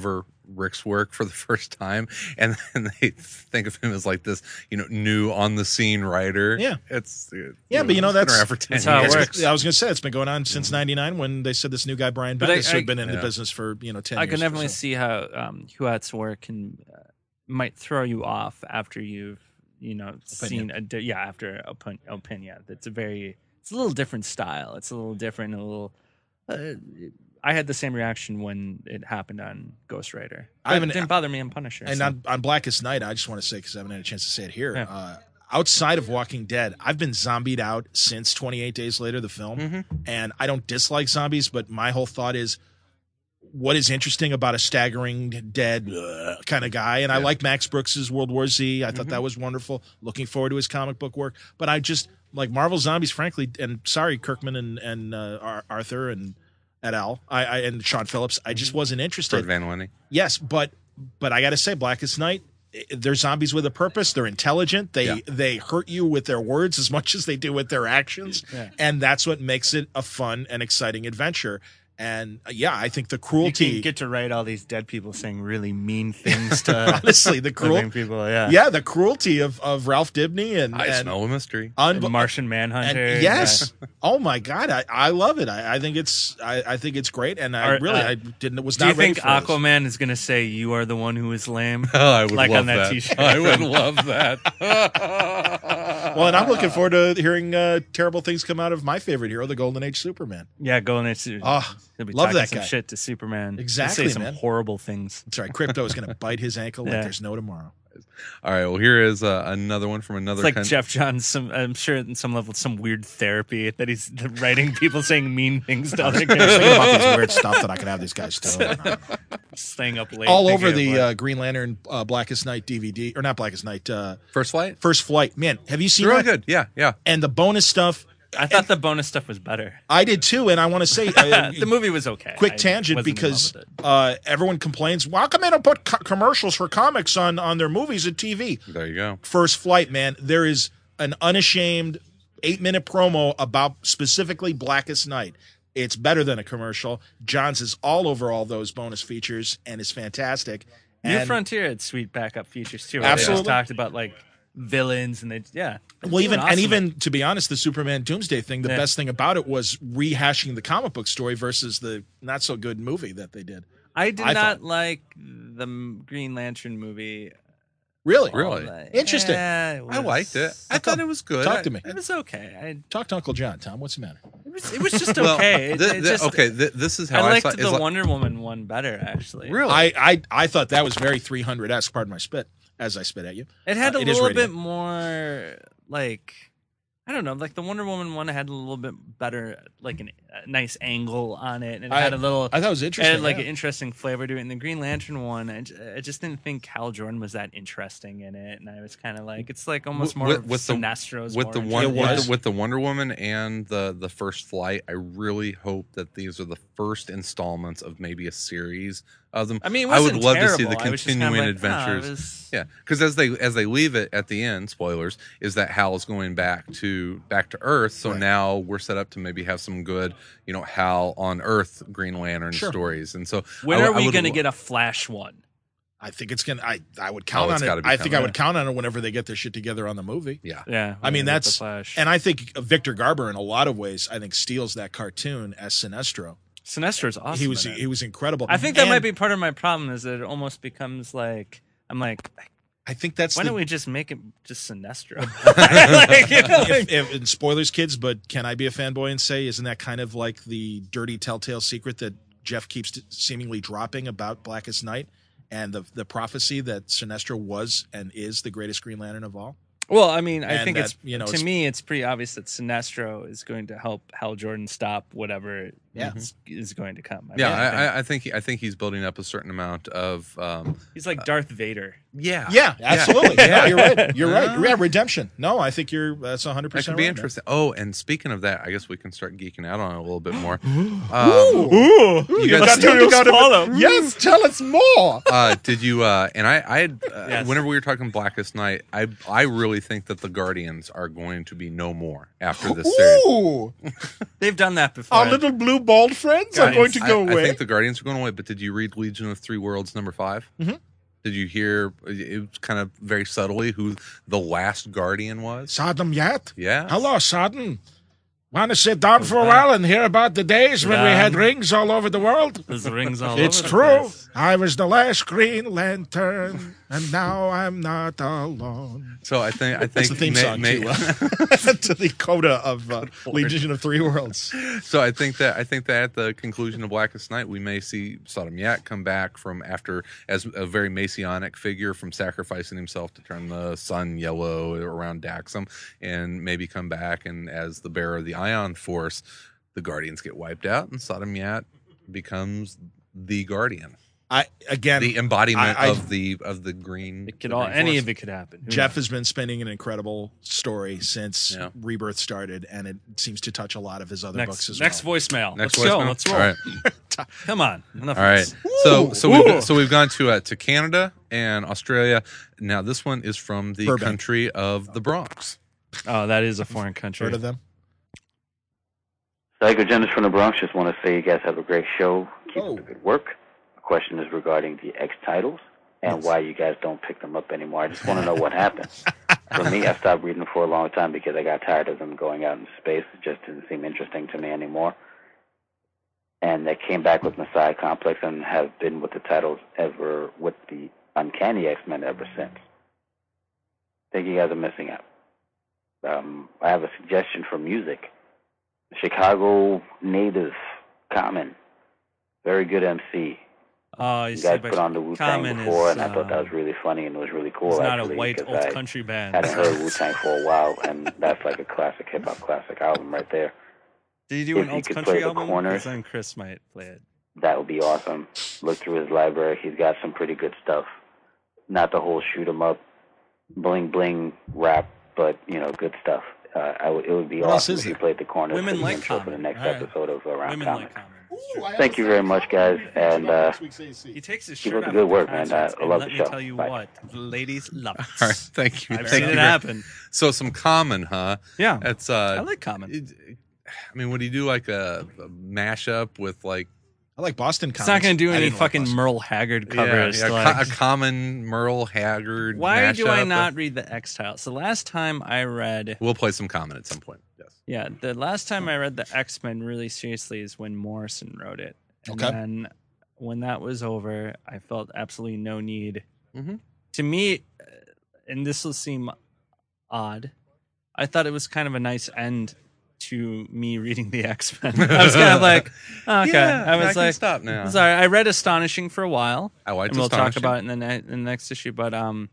Rick's work for the first time, and then they think of him as like this, you know, new on the scene writer. Yeah. it's it, Yeah, but you know, it's been that's- around for ten that's how it years. works. I was going to say it's been going on since ninety-nine when they said this new guy Brian But I- Bendis who I- had been in yeah. the business for you know ten I years. can definitely or so. see how um, Huat's work can uh, might throw you off after you've you know seen a di- yeah after Opin- Opinion. That's a very it's a little different style. It's a little different. A little. Uh, I had the same reaction when it happened on Ghost Rider. I But haven't- it didn't bother me on Punisher. And so. on, on Blackest Night, I just want to say because I haven't had a chance to say it here. Yeah. Uh, outside of Walking Dead, I've been zombied out since twenty-eight Days Later, the film, Mm-hmm. and I don't dislike zombies, but my whole thought is, what is interesting about a staggering dead uh, kind of guy? And I like Max Brooks's World War Z. I thought that was wonderful. Looking forward to his comic book work, but I just like Marvel Zombies, frankly. And sorry, Kirkman and and uh, Ar- Arthur and et al. I, I and Sean Phillips. I just wasn't interested. Fred Van Lenny. Yes, but but I got to say, Blackest Night, i- they're zombies with a purpose. They're intelligent. They Yeah. they hurt you with their words as much as they do with their actions, Yeah. and that's what makes it a fun and exciting adventure. And uh, yeah, I think the you cruelty. can get to write all these dead people saying really mean things to honestly, the cruel. living people. Yeah, Yeah, the cruelty of, of Ralph Dibny and, I and smell a mystery. unbe- The Martian and Manhunter. yes, oh my God, I, I love it. I, I think it's I, I think it's great, and I Are- really uh, I didn't was Do not you think ready for this. Aquaman is going to say you are the one who is lame? Oh, I would Like love on that that. t-shirt. I would love that. Well, and I'm looking forward to hearing uh, terrible things come out of my favorite hero, the Golden Age Superman. Yeah, going into Oh, he'll be love talking that some guy. shit to Superman. He'll Exactly, say some man. horrible things. That's right. Crypto is going to bite his ankle like Yeah. there's no tomorrow. All right. Well, here is uh, another one from another. It's like kind- Jeff Johns. Some I'm sure at some level some weird therapy that he's writing people saying mean things to other Thinking guys, about this weird stuff that I could have these guys do. staying up late. All thinking over of the what- uh, Green Lantern uh, Blackest Night D V D, or not Blackest Night, uh, First Flight. First Flight. Man, have you It's seen really that? good. Yeah, yeah. And the bonus stuff, I thought the bonus stuff was better. I did too. And I want to say, uh, The movie was okay. quick I tangent wasn't in love because with it. uh, everyone complains, well, how come they don't put co- commercials for comics on, on their movies and T V? There you go. First Flight, man, there is an unashamed eight minute promo about specifically Blackest Night. It's better than a commercial. Johns is all over all those bonus features and is fantastic. New And, Frontier had sweet backup features too. Where Absolutely. They just talked about like villains and they yeah. They're well, doing even awesome. and even to be honest, the Superman Doomsday thing, the Yeah. best thing about it was rehashing the comic book story versus the not so good movie that they did. I did I not thought- like the M- Green Lantern movie. Really, Really? All that- Interesting. Yeah, I was- liked it. I thought it was good. Talk to me. It was okay. I, Talk to Uncle John, Tom. What's the matter? it was it was just Well, okay. It- th- it th- just- okay, th- this is how I I, liked saw. the it's like- Wonder Woman one better actually. Really? I, I I thought that was very three hundred esque. Pardon my spit as I spit at you. It had Uh, a it is little radio. bit more like I don't know, like the Wonder Woman one had a little bit better, like an, a nice angle on it, and it I- had a little. I thought it was It interesting. had like yeah. an interesting flavor to it. And the Green Lantern one, I, j- I just didn't think Hal Jordan was that interesting in it, and I was kind of like, it's like almost more With- of with the- Sinestro's with more the interesting. one It with was. the, with the Wonder Woman and the the First Flight, I really hope that these are the first installments of maybe a series of them. I mean, it I would wasn't love to see terrible. the I was just kinda continuing like, oh, it adventures. was- Yeah, because as they as they leave it at the end, spoilers, is that Hal is going back to back to Earth. So Right. now we're set up to maybe have some good, you know, Hal on Earth Green Lantern Sure. stories. And so When I- are I we would going to lo- get a Flash one? I think it's gonna. I I would count Oh, it's on gotta it. be I think coming, I would yeah. count on it whenever they get their shit together on the movie. Yeah, Yeah, I mean we're gonna get the that's Flash. and I think Victor Garber in a lot of ways I think steals that cartoon as Sinestro. Sinestro's awesome. he was in it. he was incredible. I think that And might be part of my problem is that it almost becomes like I'm like, I think that's why the, don't we just make it just Sinestro? Like, you know, like- if, if, and spoilers, kids, but can I be a fanboy and say, isn't that kind of like the dirty telltale secret that Jeff keeps t- seemingly dropping about Blackest Night and the the prophecy that Sinestro was and is the greatest Green Lantern of all? Well, I mean, I And think that, it's you know, to it's- me, it's pretty obvious that Sinestro is going to help Hal Jordan stop whatever Yeah. is, is going to come. I yeah. mean, I, I think I, I think he, I think he's building up a certain amount of. Um, he's like Darth Vader. Yeah, Yeah, absolutely. Yeah. No, you're right. You're Yeah. right. Yeah, redemption. No, I think you're. That's one hundred That percent. could be right, interesting. Oh, and speaking of that, I guess we can start geeking out on it a little bit more. Ooh. Um, Ooh, you You guys- got to, you got to, Swallow. yes, tell us more. uh, did you? Uh, and I, I had, uh, Yes. whenever we were talking Blackest Night, I, I really think that the Guardians are going to be no more after this series. Ooh, They've done that before. our little blue bald friends are Guys, going to go I, away. I think the Guardians are going away. But did you read Legion of Three Worlds number five? Mhm. Did you hear? It was kind of very subtly who the last Guardian was. Sodom yet? Yeah. Hello, Sodom. Want to sit down for a while and hear about the days when we had Yeah. rings all over the world? There's rings all It's over the true. place. I was the last Green Lantern, and now I'm not alone. So I think I think That's the theme may- song may- to, uh, to the coda of uh, Legion of Three Worlds. So I think that I think that at the conclusion of Blackest Night, we may see Sodom Yat come back from after as a very messianic figure from sacrificing himself to turn the sun yellow around Daxam, and maybe come back and as the bearer of the Ion Force, the Guardians get wiped out, and Sodom Yat becomes the Guardian, I again, the embodiment I- I- of the of the green. It could the all, green any force. of it could happen. Who Jeff knows? has been spinning an incredible story since Yeah. Rebirth started, and it seems to touch a lot of his other next books as next well. voicemail. Next Let's go. voicemail? Let's roll. All right. Come on. Enough All of right. this. So so we've Ooh. so we've gone to uh, to Canada and Australia. Now this one is from the Burbank. country of the Bronx. Oh, that is a foreign country. Heard of them? Psycho Genesis from the Bronx. Just want to say you guys have a great show. Keep Oh. up the good work. The question is regarding the X titles and Yes. why you guys don't pick them up anymore. I just want to know what happened. For me, I stopped reading them for a long time because I got tired of them going out in space. It just didn't seem interesting to me anymore. And they came back with Messiah Complex and have been with the titles ever with the Uncanny X-Men ever since. I think you guys are missing out. Um, I have a suggestion for music. Chicago native, Common. Very good M C. Oh, you You see, guys but put on the Wu-Tang Common before, is, and I thought that uh, was really funny and it was really cool, It's not a actually, white because old I country band. hadn't heard Wu-Tang for a while, and that's like a classic hip-hop classic album right there. Did you do if an he old could country play the album? corners- 'Cause then Chris might play it. That would be awesome. Look through his library. He's got some pretty good stuff. Not the whole shoot 'em up, bling bling rap, but you know, good stuff. Uh, I w- it would be What else awesome is if you there? played the corners Women for the like intro for the Common. next All right. episode of Around Women Comics. like Common. Thank you very much, guys, and uh, He takes his Keep shirt up the off good at work, the man. concerts, I and love let the me show. tell you Bye. what, the ladies love it. All right, thank you. I've thank seen you it very- happen. So some Common, huh? Yeah, That's uh. I like Common. it- I mean, would he do like a, a mashup with like I like Boston It's comics. not going to do I any didn't like fucking Boston. Merle Haggard covers. yeah, yeah, like, co- a Common Merle Haggard? why do I mashup? not read the X Tiles? The last time I read, We'll play some Common at some point. Yes. yeah, the last time I read the X Men really seriously is when Morrison wrote it. And Okay. then when that was over, I felt absolutely no need. Mhm. To me, uh, and this will seem odd, I thought it was kind of a nice end to me reading the X Men. I was kind of like, oh, okay. Yeah, I was I can like, stop now. sorry. I read Astonishing for a while. I liked and we'll talk Astonishing. about it in the, ne- in the next issue. But um,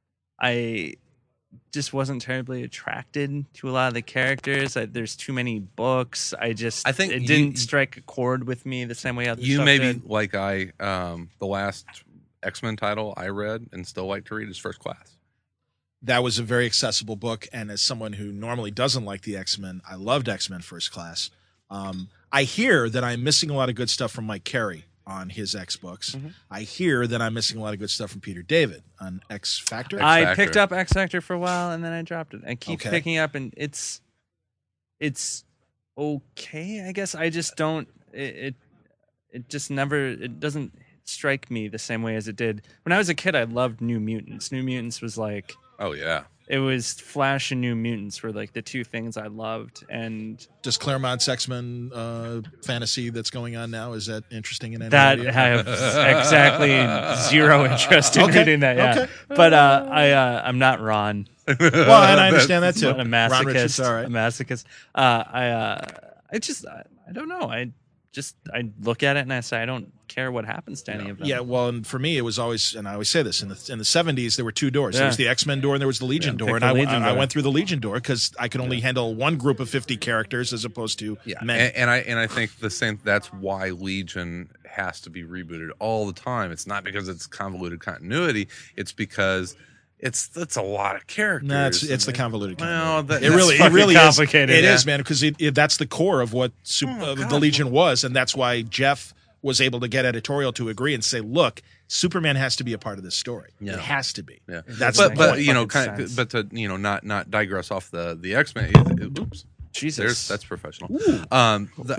I just wasn't terribly attracted to a lot of the characters. I, there's too many books. I just I think it you- didn't strike a chord with me the same way other You stuff maybe did. like I. Um, the last X Men title I read and still like to read is First Class. That was a very accessible book, and as someone who normally doesn't like the X-Men, I loved X-Men First Class. Um, I hear that I'm missing a lot of good stuff from Mike Carey on his X books. Mm-hmm. I hear that I'm missing a lot of good stuff from Peter David on X Factor. X I Factor. picked up X Factor for a while and then I dropped it. I keep Okay. picking up, and it's it's okay. I guess I just don't. It, it it just never. It doesn't strike me the same way as it did when I was a kid. I loved New Mutants. New Mutants was like. Oh yeah. It was Flash and New Mutants were like the two things I loved, and Does Claremont's X-Men uh, fantasy that's going on now, is that interesting in any that way? I have exactly zero interest in Okay, reading that. Yeah, okay. but uh, I uh, I'm not Ron. Well, and I understand that too. I'm a Ron Richards, masochist. all right. A masochist. Uh, I uh, I just I, I don't know. I just I look at it and I say I don't care what happens to any of them. Yeah, well, and for me, it was always, and I always say this, in the in the seventies, there were two doors. Yeah. There was the X-Men door and there was the Legion Yeah, door, pick and the I, Legion I, I door. went through the Legion door because I could only handle one group of fifty characters as opposed to Yeah, many. and, and I and I think the same. That's why Legion has to be rebooted all the time. It's not because it's convoluted continuity. It's because it's that's a lot of characters. No, it's it's the convoluted. Well, that, it really, it really complicated. Is. It yeah. is, man, because it, it, that's the core of what super, Oh, uh, the Legion was, and that's why Jeff was able to get editorial to agree and say, "Look, Superman has to be a part of this story. Yeah. It has to be." Yeah, That's but the but point. you know, Fucking kind of, sense. but to you know, not not digress off the the X Men. Oops, Jesus. there's that's professional. Um, the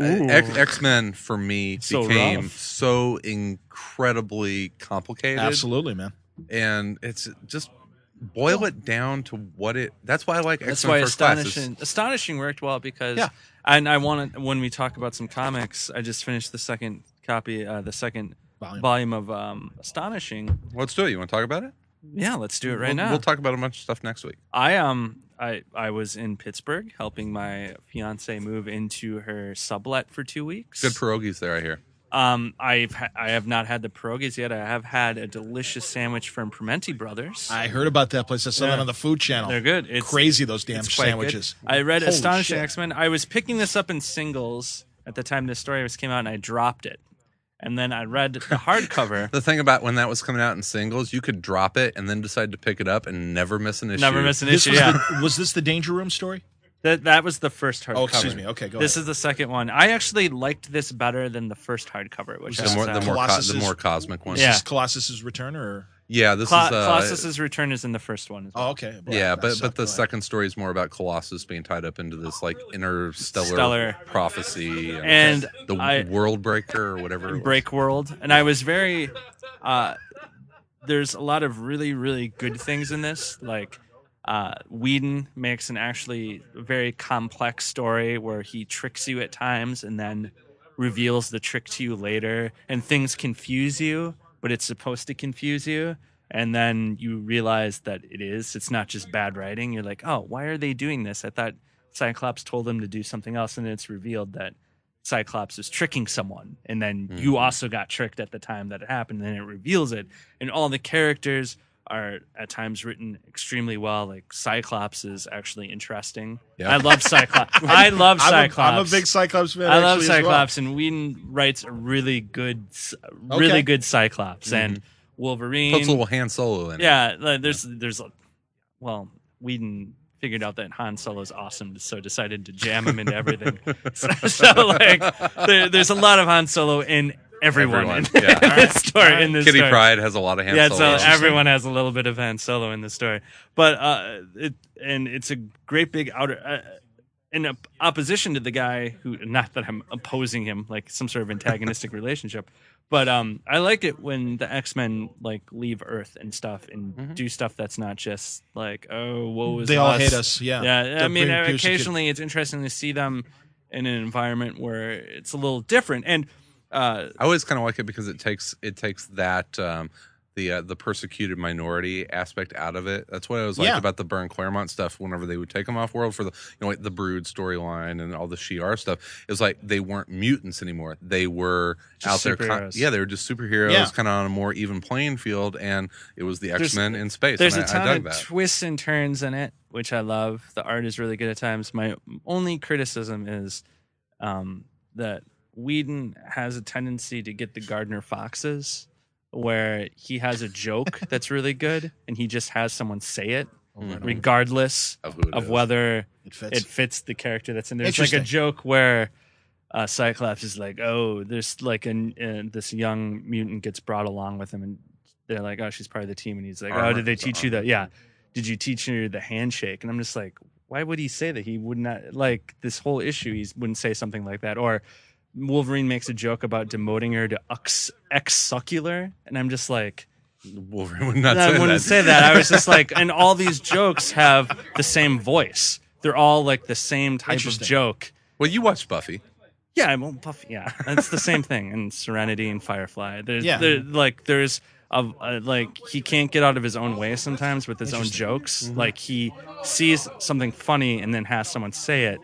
X Men for me So became rough. so incredibly complicated. Absolutely, man. And it's just boil it down to what it. That's why I like That's X Men why First Class. astonishing, astonishing worked well because, Yeah. and I want to when we talk about some comics, I just finished the second copy, uh, the second Volume. volume of um, Astonishing. Let's do it. You want to talk about it? Yeah, let's do it right we'll, now. We'll talk about a bunch of stuff next week. I um I I was in Pittsburgh helping my fiance move into her sublet for two weeks. Good pierogies there, I hear. Um, I've ha- I have not had the pierogies yet. I have had a delicious sandwich from Prementi Brothers. I heard about that place. I saw Yeah. that on the Food Channel. They're good. It's Crazy those damn it's quite sandwiches. good. I read Holy Astonishing shit. X-Men. I was picking this up in singles at the time this story was came out, and I dropped it. And then I read the hardcover. The thing about when that was coming out in singles, you could drop it and then decide to pick it up and never miss an issue. Never miss an This issue. was, Yeah, the, was this the Danger Room story? that that was the first hardcover. Oh, excuse me. Okay, go This ahead. is the second one. I actually liked this better than the first hardcover, which The is more, the, sad. more co- Colossus's- the more cosmic one. Is Yeah. this Colossus's return or? Yeah, this Cla- is. Uh, Colossus's return is in the first one as well. Oh, okay. Well, yeah, that but sucked. but the Go ahead. second story is more about Colossus being tied up into this like interstellar Stellar. prophecy And the I- world breaker or whatever. it was. Break World, and I was very. Uh, there's a lot of really really good things in this, like. Uh, Whedon makes an actually very complex story where he tricks you at times and then reveals the trick to you later, and things confuse you, but it's supposed to confuse you, and then you realize that it is. It's not just bad writing. You're like, oh, why are they doing this? I thought Cyclops told them to do something else, and then it's revealed that Cyclops is tricking someone, and then Mm-hmm. you also got tricked at the time that it happened, and then it reveals it, and all the characters are at times written extremely well. Like Cyclops is actually interesting. Yeah. I love Cyclops. I love I'm a- Cyclops. I'm a big Cyclops fan. I love actually, as well. Cyclops, and Whedon writes a really good, really Okay. good Cyclops, and Wolverine. Puts a little Han Solo in it. yeah, like, there's there's well, Whedon figured out that Han Solo's awesome, so decided to jam him into everything. so, so, like, there, there's a lot of Han Solo in everyone, Everyone, in, yeah. in this story. In this Kitty story. Pryde has a lot of Han Yeah, Solo. so everyone has a little bit of Han Solo in the story, but uh, it and it's a great big outer uh, in op- opposition to the guy who. Not that I'm opposing him, like some sort of antagonistic relationship, but um, I like it when the X-Men like leave Earth and stuff and Mm-hmm. do stuff that's not just like, oh, woe is They all us. hate us. Yeah. Yeah, I They're mean, being persecuted. occasionally it's interesting to see them in an environment where it's a little different, and. Uh, I always kind of like it because it takes it takes that um, the uh, the persecuted minority aspect out of it. That's what I was like Yeah. about the Byrne Claremont stuff. Whenever they would take them off world for the you know like the Brood storyline and all the Shi'ar stuff, it was like they weren't mutants anymore. They were Just out there. Con- superheroes. yeah, they were just superheroes, Yeah. kind of on a more even playing field, and it was the There's- X Men in space. There's and a I, I ton dug of that. twists and turns in it, which I love. The art is really good at times. My only criticism is um, that Whedon has a tendency to get the Gardner Foxes, where he has a joke that's really good, and he just has someone say it, Mhm. regardless Of who it of is. whether It fits. it fits the character that's in there. There's like a Interesting. joke where uh, Cyclops is like, "Oh, there's like an uh, this young mutant gets brought along with him, and they're like, oh, she's part of the team,' and he's like, Armor. oh, did they It's teach you armor. that? Yeah, did you teach her the handshake?" And I'm just like, why would he say that? He would not like this whole issue. He wouldn't say something like that. Or Wolverine makes a joke about demoting her to ex succular, and I'm just like. Wolverine would not I say wouldn't that. say that. I was just like, and all these jokes have the same voice. They're all like the same type of Interesting. joke. Well, you watched Buffy. Yeah, well, Buffy. Yeah, it's the same thing. And Serenity and Firefly. There's, Yeah. there, like there's a, a like he can't get out of his own way sometimes with his own jokes. Like he sees something funny and then has someone say it,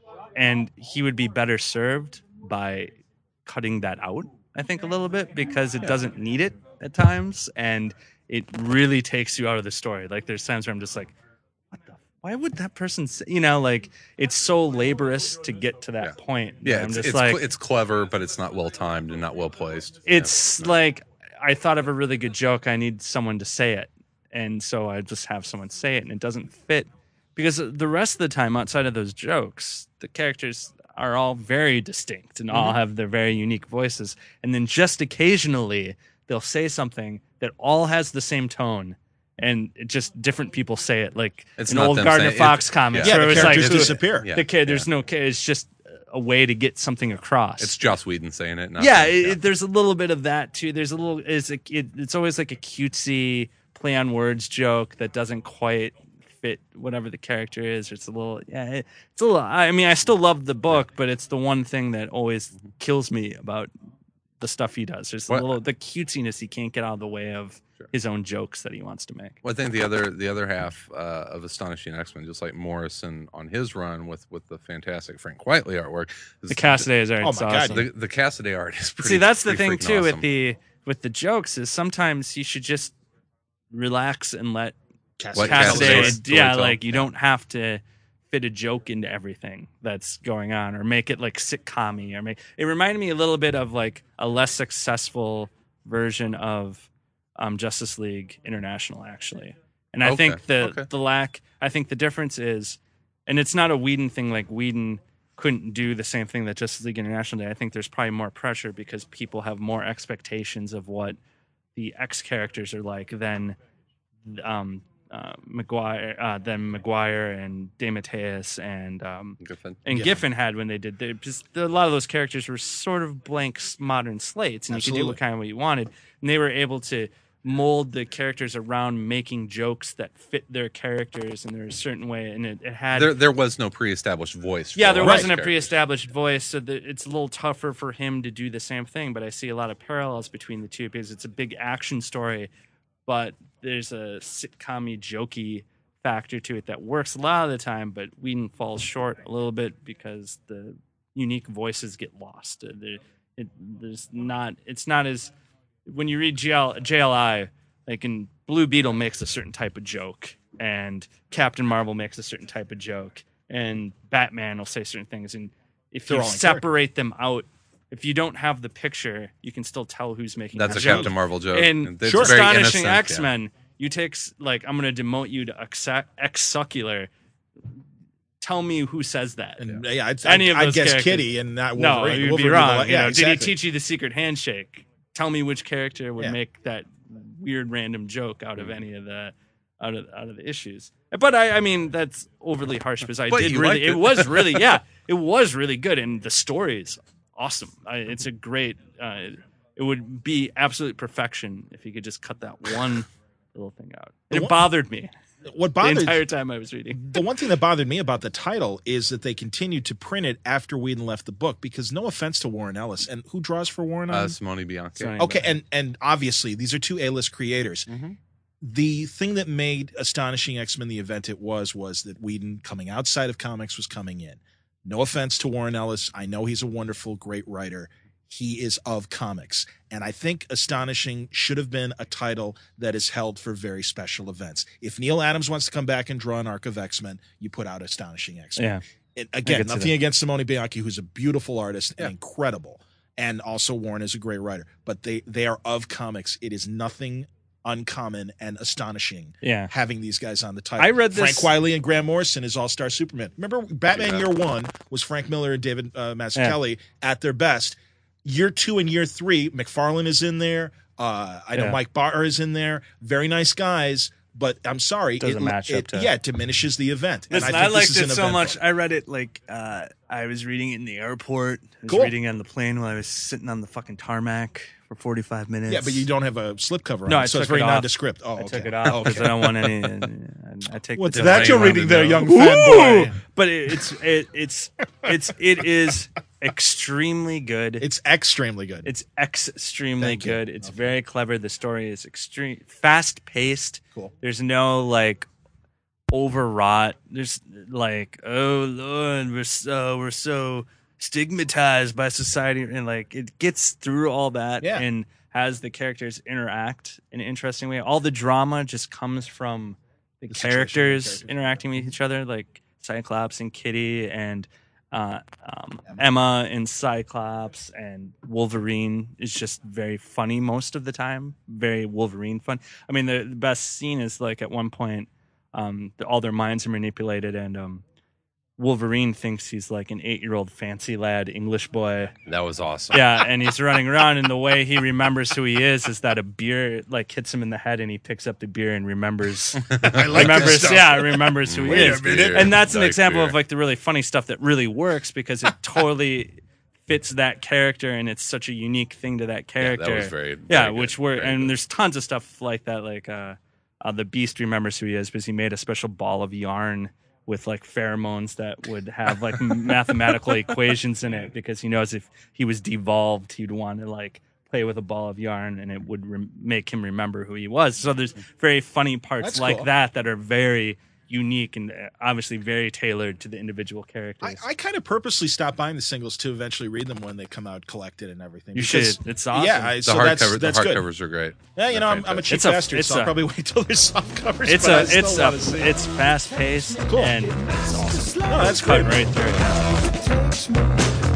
and he would be better served by cutting that out. I think a little bit because it doesn't need it at times, and it really takes you out of the story. Like there's times where I'm just like, what the why would that person say, you know, like it's so laborious to get to that Yeah. point. Yeah, I'm it's just it's, like, cl- it's clever, but it's not well timed and not well placed. it's Yeah. like I thought of a really good joke. I need someone to say it. And so I just have someone say it, and it doesn't fit because the rest of the time outside of those jokes, the characters are all very distinct and all have their very unique voices. And then just occasionally they'll say something that all has the same tone. And it just different people say it, like It's an not old them Gardner saying- Fox it- comics Yeah, where the it was like characters disappear. Yeah. the kid. There's no kid. It's just a way to get something across. It's Joss Whedon saying it. Not yeah, them. it, it- there's a little bit of that too. There's a little. It's a, it, it's always like a cutesy play on words joke that doesn't quite fit whatever the character is. It's a little. Yeah, it, it's a little. I mean, I still love the book, but it's the one thing that always kills me about the stuff he does. There's a What- little the cutesiness he can't get out of the way of his own jokes that he wants to make. Well, I think the other the other half uh, of Astonishing X-Men, just like Morrison on his run with with the fantastic Frank Quitely artwork, is The Cassaday is Oh my awesome. God, The, the Cassaday art is pretty. See, that's the pretty thing freaking too awesome. with the with the jokes is sometimes you should just relax and let Cass- Like Cass- Cassaday. Cassaday, story yeah, tell. like you don't have to fit a joke into everything that's going on, or make it like sitcom-y, or make it reminded me a little bit of like a less successful version of um, Justice League International, actually. And I Okay, think the okay. the lack, I think the difference is, and it's not a Whedon thing. Like Whedon couldn't do the same thing that Justice League International did. I think there's probably more pressure because people have more expectations of what the X characters are like than um, uh, Maguire, uh, than Maguire and DeMatteis and um, Giffen. and Giffen. Giffen had when they did. They just a lot of those characters were sort of blank s- modern slates, and you could do Absolutely. what kind of what you wanted. And they were able to mold the characters around making jokes that fit their characters in a certain way, and it, it had There there was no pre-established voice. For yeah, there all these wasn't a characters. pre-established voice, so the, it's a little tougher for him to do the same thing. But I see a lot of parallels between the two because it's a big action story, but there's a sitcom-y, jokey factor to it that works a lot of the time. But Whedon falls short a little bit because the unique voices get lost. Uh, there- It, there's not. It's not as when you read G L, J L I, like in Blue Beetle makes a certain type of joke, and Captain Marvel makes a certain type of joke, and Batman will say certain things. And if They're you all in separate them out, if you don't have the picture, you can still tell who's making That's the a joke. Captain Marvel joke. And it's Sure. very Astonishing innocent, yeah. X Men, you take s- like I'm going to demote you to X-Succular. Tell me who says that. And yeah, I'd, Any I'd, of I'd those guess characters. Kitty and not No, Wolverine. you'd be Wolverine wrong. would- You yeah, know, exactly. Did he teach you the secret handshake? Tell me which character would Yeah. make that weird random joke out of any of the out of out of the issues. But I, I mean, that's overly harsh because I But did you really. liked It. it. was really, yeah, it was really good, and the story's awesome. I, it's a great. Uh, it would be absolute perfection if you could just cut that one little thing out. The And it one- bothered me What the bothered entire time I was reading. the one thing that bothered me about the title is that they continued to print it after Whedon left the book. Because no offense to Warren Ellis, and who draws for Warren? Uh, on- Simone Bianchi. Sorry. okay, and and obviously these are two A-list creators. Mhm. The thing that made Astonishing X-Men the event it was was that Whedon, coming outside of comics, was coming in. No offense to Warren Ellis, I know he's a wonderful, great writer. He is of comics, and I think Astonishing should have been a title that is held for very special events. If Neil Adams wants to come back and draw an arc of X-Men, you put out Astonishing X-Men. Yeah. And again, could see nothing that. against Simone Bianchi, who's a beautiful artist Yeah. and incredible, and also Warren is a great writer. But they they are of comics. It is nothing uncommon and astonishing Yeah. having these guys on the title. I read Frank this- Wiley and Grant Morrison is All Star Superman. Remember, Batman Yeah. Year One was Frank Miller and David uh, Mazzucchelli at their best. Year Two and Year Three, McFarlane is in there. Uh, I know Yeah. Mike Barr is in there. Very nice guys. But I'm sorry, Doesn't it, match up it, to- yeah, it diminishes the event. And Listen, I, I, think liked this is it an so event much. for it. I read it like uh, I was reading it in the airport. I was Cool. reading it on the plane while I was sitting on the fucking tarmac for forty-five minutes. Yeah, but you don't have a slipcover on No, it, I so it's took very it off. nondescript. Oh, I okay. took it off because Okay. I don't want any. and I take What's the that you're rain reading on there, the young nose. fanboy? But it, it's it, it's it's it is extremely good. It's extremely good. It's extremely Thank you. good. It's Okay. very clever. The story is extreme, fast paced. Cool. There's no like overwrought. There's like, oh Lord, we're so we're so stigmatized by society, and like it gets through all that Yeah. and has the characters interact in an interesting way. All the drama just comes from the, The situation with characters characters. interacting with each other, like Cyclops and Kitty and uh, um, Emma. Emma and Cyclops and Wolverine is just very funny most of the time. Very Wolverine fun. I mean, the, the best scene is like at one point, um, the, all their minds are manipulated, and um, Wolverine thinks he's like an eight-year-old fancy lad English boy. That was awesome. Yeah, and he's running around, and the way he remembers who he is is that a beer like hits him in the head, and he picks up the beer and remembers. I like this remembers, stuff. yeah, remembers who he Wait a is. minute. And that's an Like example beer. of like the really funny stuff that really works because it totally fits that character, and it's such a unique thing to that Yeah, character. that was very, yeah, very good. which were Very and good. there's tons of stuff like that. Like uh, uh, the Beast remembers who he is because he made a special ball of yarn with like pheromones that would have like mathematical equations in it because he knows if he was devolved, he'd want to like play with a ball of yarn and it would rem- make him remember who he was. So there's very funny parts That's like cool. that that are very unique and uh, obviously very tailored to the individual characters. I, I kind of purposely stopped buying the singles to eventually read them when they come out collected and everything. you because- should. It's awesome. Yeah, I, The so that's hardcover, the that's good. hardcovers are great. Yeah, you They're know, I'm, I'm a fantastic. cheap It's a- bastard, it's so I'll a- probably wait till there's soft covers. it's but I a still it's wanna a see it. it's fast paced Cool. and it's awesome. No, that's Cut great. right through it.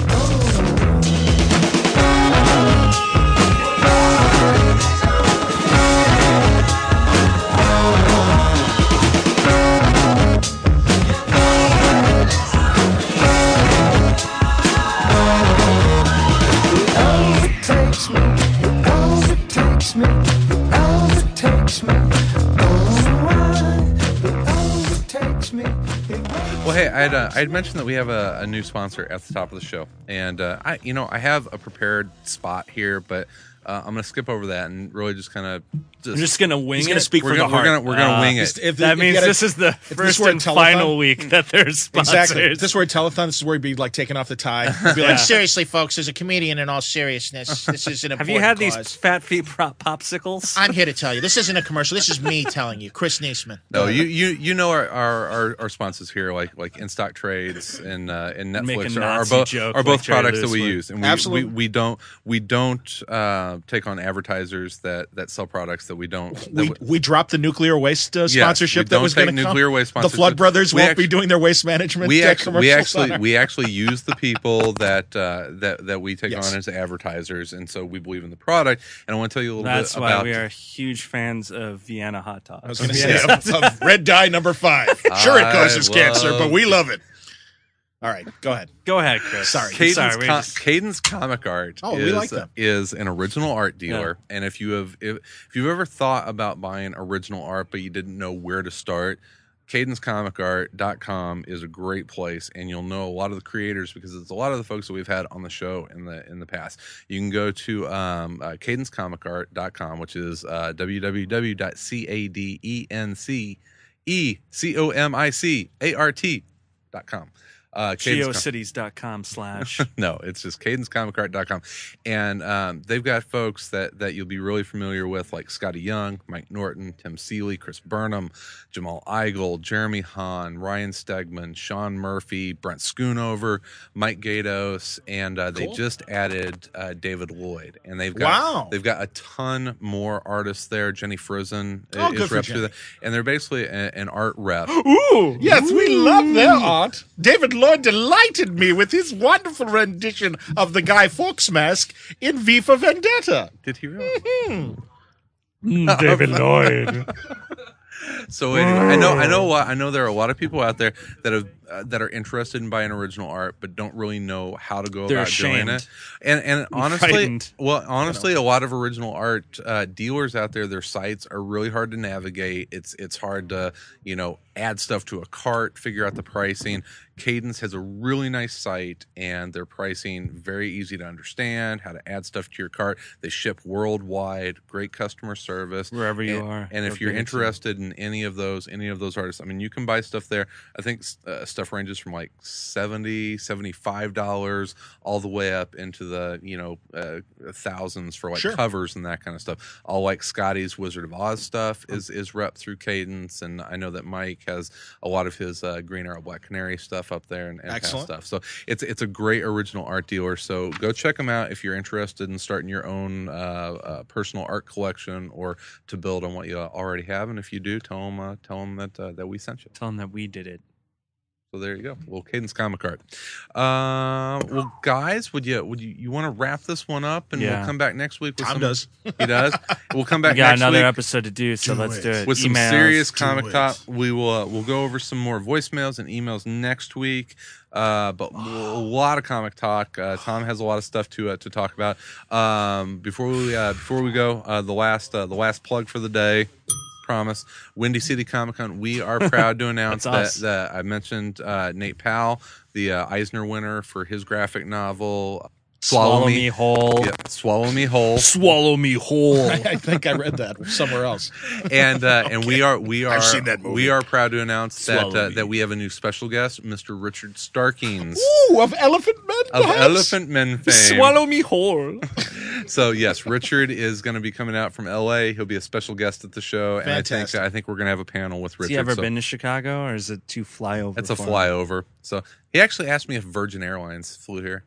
Well, hey, I'd uh, I'd mentioned that we have a, a new sponsor at the top of the show, and uh, I, you know, I have a prepared spot here, but uh, I'm going to skip over that and really just kind of I'm just, just gonna wing He's it. gonna speak we're from gonna, the heart. we're gonna we're gonna Uh, wing Just- it. if- that if you means gotta- this is the this first were a and telethon- final week that there's sponsors. Exactly. If this were a telethon, this is where he'd be like taking off the tie. He'd be Yeah. like, seriously, folks, as a comedian in all seriousness, this is an Have important you had cause. these fat feet prop popsicles? I'm here to tell you, this isn't a commercial. This is me telling you, Chris Neesman. No, you you you know our our, our, our sponsors here, like like In Stock Trades and uh, and Make a Netflix are, are Nazi both joke are both like Jerry products that Lewis we would. use, and we, Absolutely. we we don't we don't uh, take on advertisers that that sell products that we don't. That We, we dropped the nuclear waste uh, Yes, sponsorship we that don't was take going to come. nuclear waste The sponsorship. Flood Brothers We won't actu- be doing their waste management we uh, actually we commercials on actually our- we actually use the people that uh, that that we take Yes. on as advertisers, and so we believe in the product. And I want to tell you a little That's bit why about. we are huge fans of Vienna hot dogs. I was going to say of, of red dye number five. Sure, it I causes cancer, love- but we love it. All right, go ahead. Go ahead, Chris. Sorry. Cadence, Sorry, we Com- just- Cadence Comic Art Oh, is, we like them. is an original art dealer, and if you have if, if you've ever thought about buying original art but you didn't know where to start, cadence comic art dot com is a great place, and you'll know a lot of the creators because it's a lot of the folks that we've had on the show in the in the past. You can go to um, uh, cadence comic art dot com, which is uh, w w w dot cadence c o m i c a r t dot com. Uh, Cadence Com- geocities dot com slash. no, it's just cadence comic art dot com. And um, they've got folks that, that you'll be really familiar with, like Scotty Young, Mike Norton, Tim Seeley, Chris Burnham, Jamal Eigel, Jeremy Hahn, Ryan Stegman, Sean Murphy, Brent Schoonover, Mike Gatos, and uh, they Cool. just added uh, David Lloyd. And they've got Wow. they've got a ton more artists there. Jenny Frizen Oh, is good for rep through Jenny. that. And they're basically a, an art rep. Ooh, Yes, we love their art. David Lloyd delighted me with his wonderful rendition of the Guy Fawkes mask in V for Vendetta. Did he really? David Lloyd. So anyway, I know, I know, what I know. There are a lot of people out there that have uh, that are interested in buying original art, but don't really know how to go They're about doing ashamed. it. And and honestly, frightened. well, honestly, a lot of original art uh, dealers out there, their sites are really hard to navigate. It's it's hard to you know add stuff to a cart, figure out the pricing. Cadence has a really nice site, and their pricing very easy to understand. How to add stuff to your cart. They ship worldwide. Great customer service Wherever you and, are. And if They'll you're give it to you. interested in any of those, any of those artists, I mean, you can buy stuff there. I think uh, stuff ranges from like seventy, seventy-five dollars all the way up into the, you know, uh, thousands for like Sure. covers and that kind of stuff. All like Scotty's Wizard of Oz stuff is is rep through Cadence, and I know that Mike has a lot of his uh, Green Arrow Black Canary stuff up there and, and kind of Excellent. stuff. So it's it's a great original art dealer. So go check them out if you're interested in starting your own uh, uh, personal art collection or to build on what you already have. And if you do, tell them uh, tell them that uh, that we sent you. Tell them that we did it. So there you go. Well, Cadence Comic Art. Uh, well, guys, would you would you, you want to wrap this one up and Yeah. we'll come back next week? With Tom some, does. He does. We'll come We back got next another week episode to do, so Do let's it. do it. with some Emails. serious do comic it. talk. We will uh, we'll go over some more voicemails and emails next week. Uh, but a lot of comic talk. Uh, Tom has a lot of stuff to uh, to talk about. Um, before we uh, before we go, uh, the last uh, the last plug for the day. Promise. Windy City Comic Con. We are proud to announce that, That's us. that I mentioned uh, Nate Powell, the uh, Eisner winner for his graphic novel. Swallow, me whole. Yeah, Swallow Me Whole. Swallow me whole. I think I read that somewhere else. and uh, and we are we are I've seen that movie. we are proud to announce Swallow that uh, me. that we have a new special guest, Mister Richard Starkings Ooh, of Elephant Men, of perhaps? Elephant Men fame. Swallow me whole. So yes, Richard is going to be coming out from L A. He'll be a special guest at the show, and I think Fantastic. I think we're going to have a panel with Has Richard. he ever so been to Chicago, or is it too flyover? it's a for him? flyover. So he actually asked me if Virgin Airlines flew here.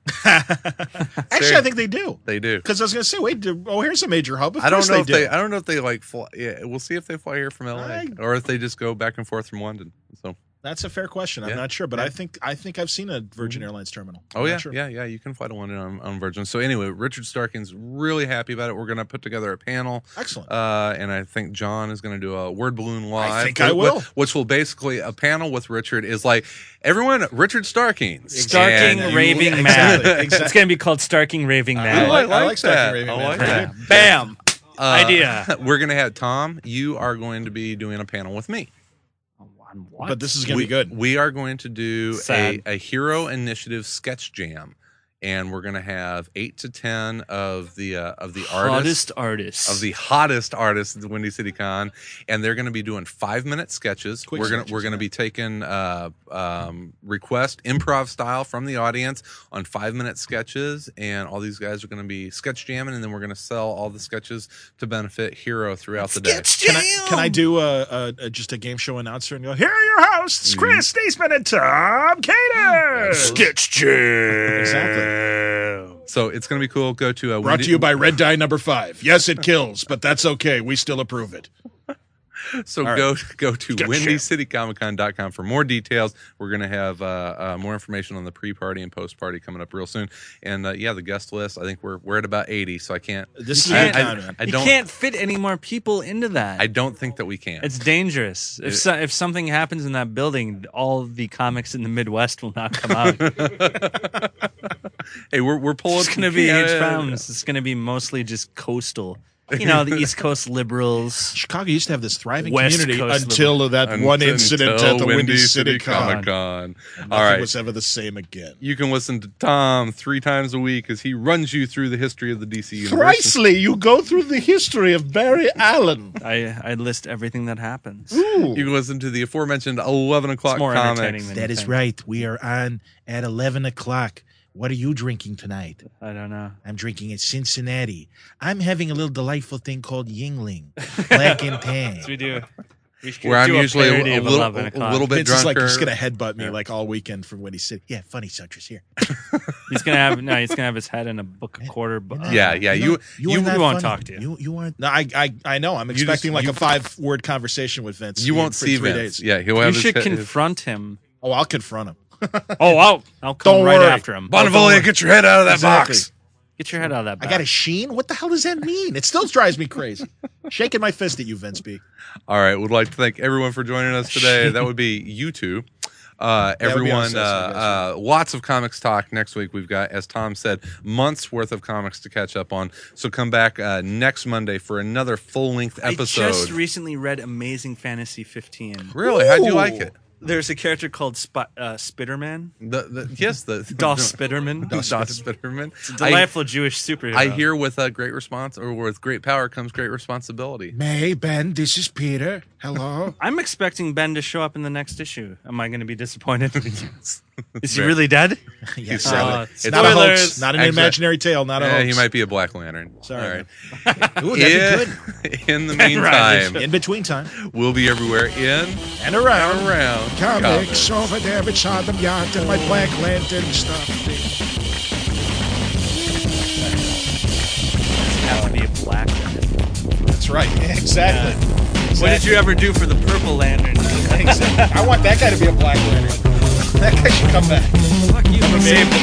Actually, I think they do. They do. Because I was going to say, wait, do, oh, here's a major hub. Of I don't course know they if do. they. I don't know if they like fly. Yeah, we'll see if they fly here from L A I- or if they just go back and forth from London. So. That's a fair question. I'm Yeah. not sure, but Yeah. I think I think I've seen a Virgin Airlines terminal. Oh I'm yeah, not sure. yeah, yeah. You can fly to London on, on Virgin. So anyway, Richard Starking's really happy about it. We're going to put together a panel, Excellent. uh, and I think John is going to do a word balloon live. I think I will. Which, which will basically a panel with Richard is like everyone. Richard Starking, Starking And you- Raving Exactly, Mad. exactly. It's going to be called Starking Raving I Mad. like- I like, I like Starking that. Raving I Mad. like Very that. good. Bam. Uh, Idea. We're going to have Tom. You are going to be doing a panel with me. On what? But this is going to we, be good. We are going to do a, Sad. a Hero Initiative sketch jam, and we're going to have eight to ten of the uh, of the artists hottest artists of the hottest artists at the Windy City Con, and they're going to be doing five minute sketches. Quick we're going sketches, we're going to yeah. be taking uh, um, request improv style from the audience on five minute sketches, and all these guys are going to be sketch jamming, and then we're going to sell all the sketches to benefit Hero throughout the day. Can I, can I do a, a, a just a game show announcer and go, here are your hosts, Mm-hmm. Chris Eastman and Tom Cater. sketch jam. Exactly. So it's going to be cool. Go to uh, Brought Windy- to you by Red Dye Number Five. Yes, it kills, but that's okay. We still approve it. So All go go to Sketch windy jam. city comic con dot com for more details. We're going to have uh, uh, more information on the pre-party and post-party coming up real soon. And uh, yeah, the guest list, I think we're we're at about eighty, so I can't This is You a can't- good I, time, man. I You don't can't fit any more people into that. I don't think that we can. It's dangerous. If It- so, if something happens in that building, all the comics in the Midwest will not come out. Hey, we're we're pulling It's going to be yeah, huge yeah, yeah. problems. It's going to be mostly just coastal. You know, the East Coast liberals. Chicago used to have this thriving West community Coast until that Until- one incident until at the Windy City Comic Con. Con. And All nothing right. was ever the same again. You can listen to Tom three times a week as he runs you through the history of the D C universe. Precisely, you go through the history of Barry Allen. I, I list everything that happens. Ooh. You can listen to the aforementioned eleven o'clock It's more entertaining comics. than That you is think. right. We are on at eleven o'clock. What are you drinking tonight? I don't know. I'm drinking at Cincinnati. I'm having a little delightful thing called Yingling, black and tan. Yes, we do. We should Where I'm do a usually a, parody a of little, eleven a o'clock. little bit Vince is like drunker. just gonna headbutt me Yeah. like all weekend from Windy City. Yeah, funny Sutters here. He's gonna have no. He's gonna have his head in a book a quarter. bu- uh, Yeah, yeah. You, You, you- are not we won't funny. talk to you. You, you aren't. No, I, I, I know. I'm You expecting just- like you- a five word conversation with Vince. you for won't see three Vince. days. Yeah, he'll You have his should his- confront him. Oh, I'll confront him. Oh, I'll I'll come Don't right worry. after him. Bonivolia, get your head out of that Exactly. box. Get your head out of that. I Box. got a sheen. What the hell does that mean? It still drives me crazy. Shaking my fist at you, Vince B. All right, would like to thank everyone for joining us today. That would be you two. Uh, That would be everyone, us, uh, I guess, uh, lots of comics talk next week. We've got, as Tom said, months worth of comics to catch up on. So come back uh, next Monday for another full length I episode. just recently read Amazing Fantasy fifteen. Really? How'd you Ooh. like it? There's a character called Sp- uh, Spiderman. The, the, yes, the Dos Spiderman. Dos Spiderman. It's a delightful I, Jewish superhero. I hear with a great response, or with great power comes great responsibility. May, Ben, this is Peter. Hello. I'm expecting Ben to show up in the next issue. Am I going to be disappointed? Yes. Is he really dead? Yes. Uh, it's not a hoax. Not an Actually, imaginary tale. Not a yeah, hoax. he might be a Black Lantern. Sorry. All right. Ooh, that'd in, be good. In the meantime, In between time. we'll be everywhere in And around. and around Comics over there beside the yacht and my Black Lantern stuff. Have to be a black Lantern. That's right. Exactly. exactly. What did you ever do for the Purple Lantern? Exactly. I want that guy to be a Black Lantern. That guy should come back. Fuck you, Save the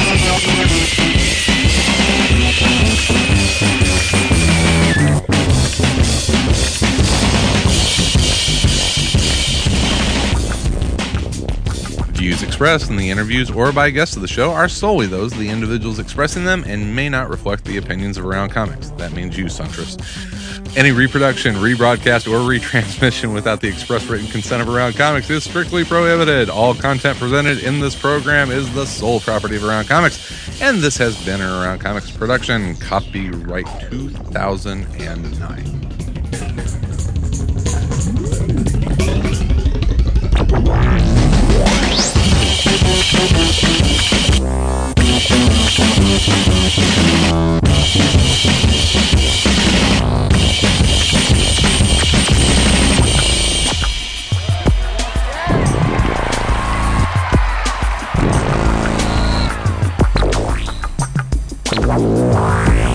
Views expressed in the interviews or by guests of the show are solely those of the individuals expressing them and may not reflect the opinions of Around Comics. That means you, Suntress. Any reproduction, rebroadcast, or retransmission without the express written consent of Around Comics is strictly prohibited. All content presented in this program is the sole property of Around Comics, and this has been an Around Comics production. Copyright two thousand nine. Wow.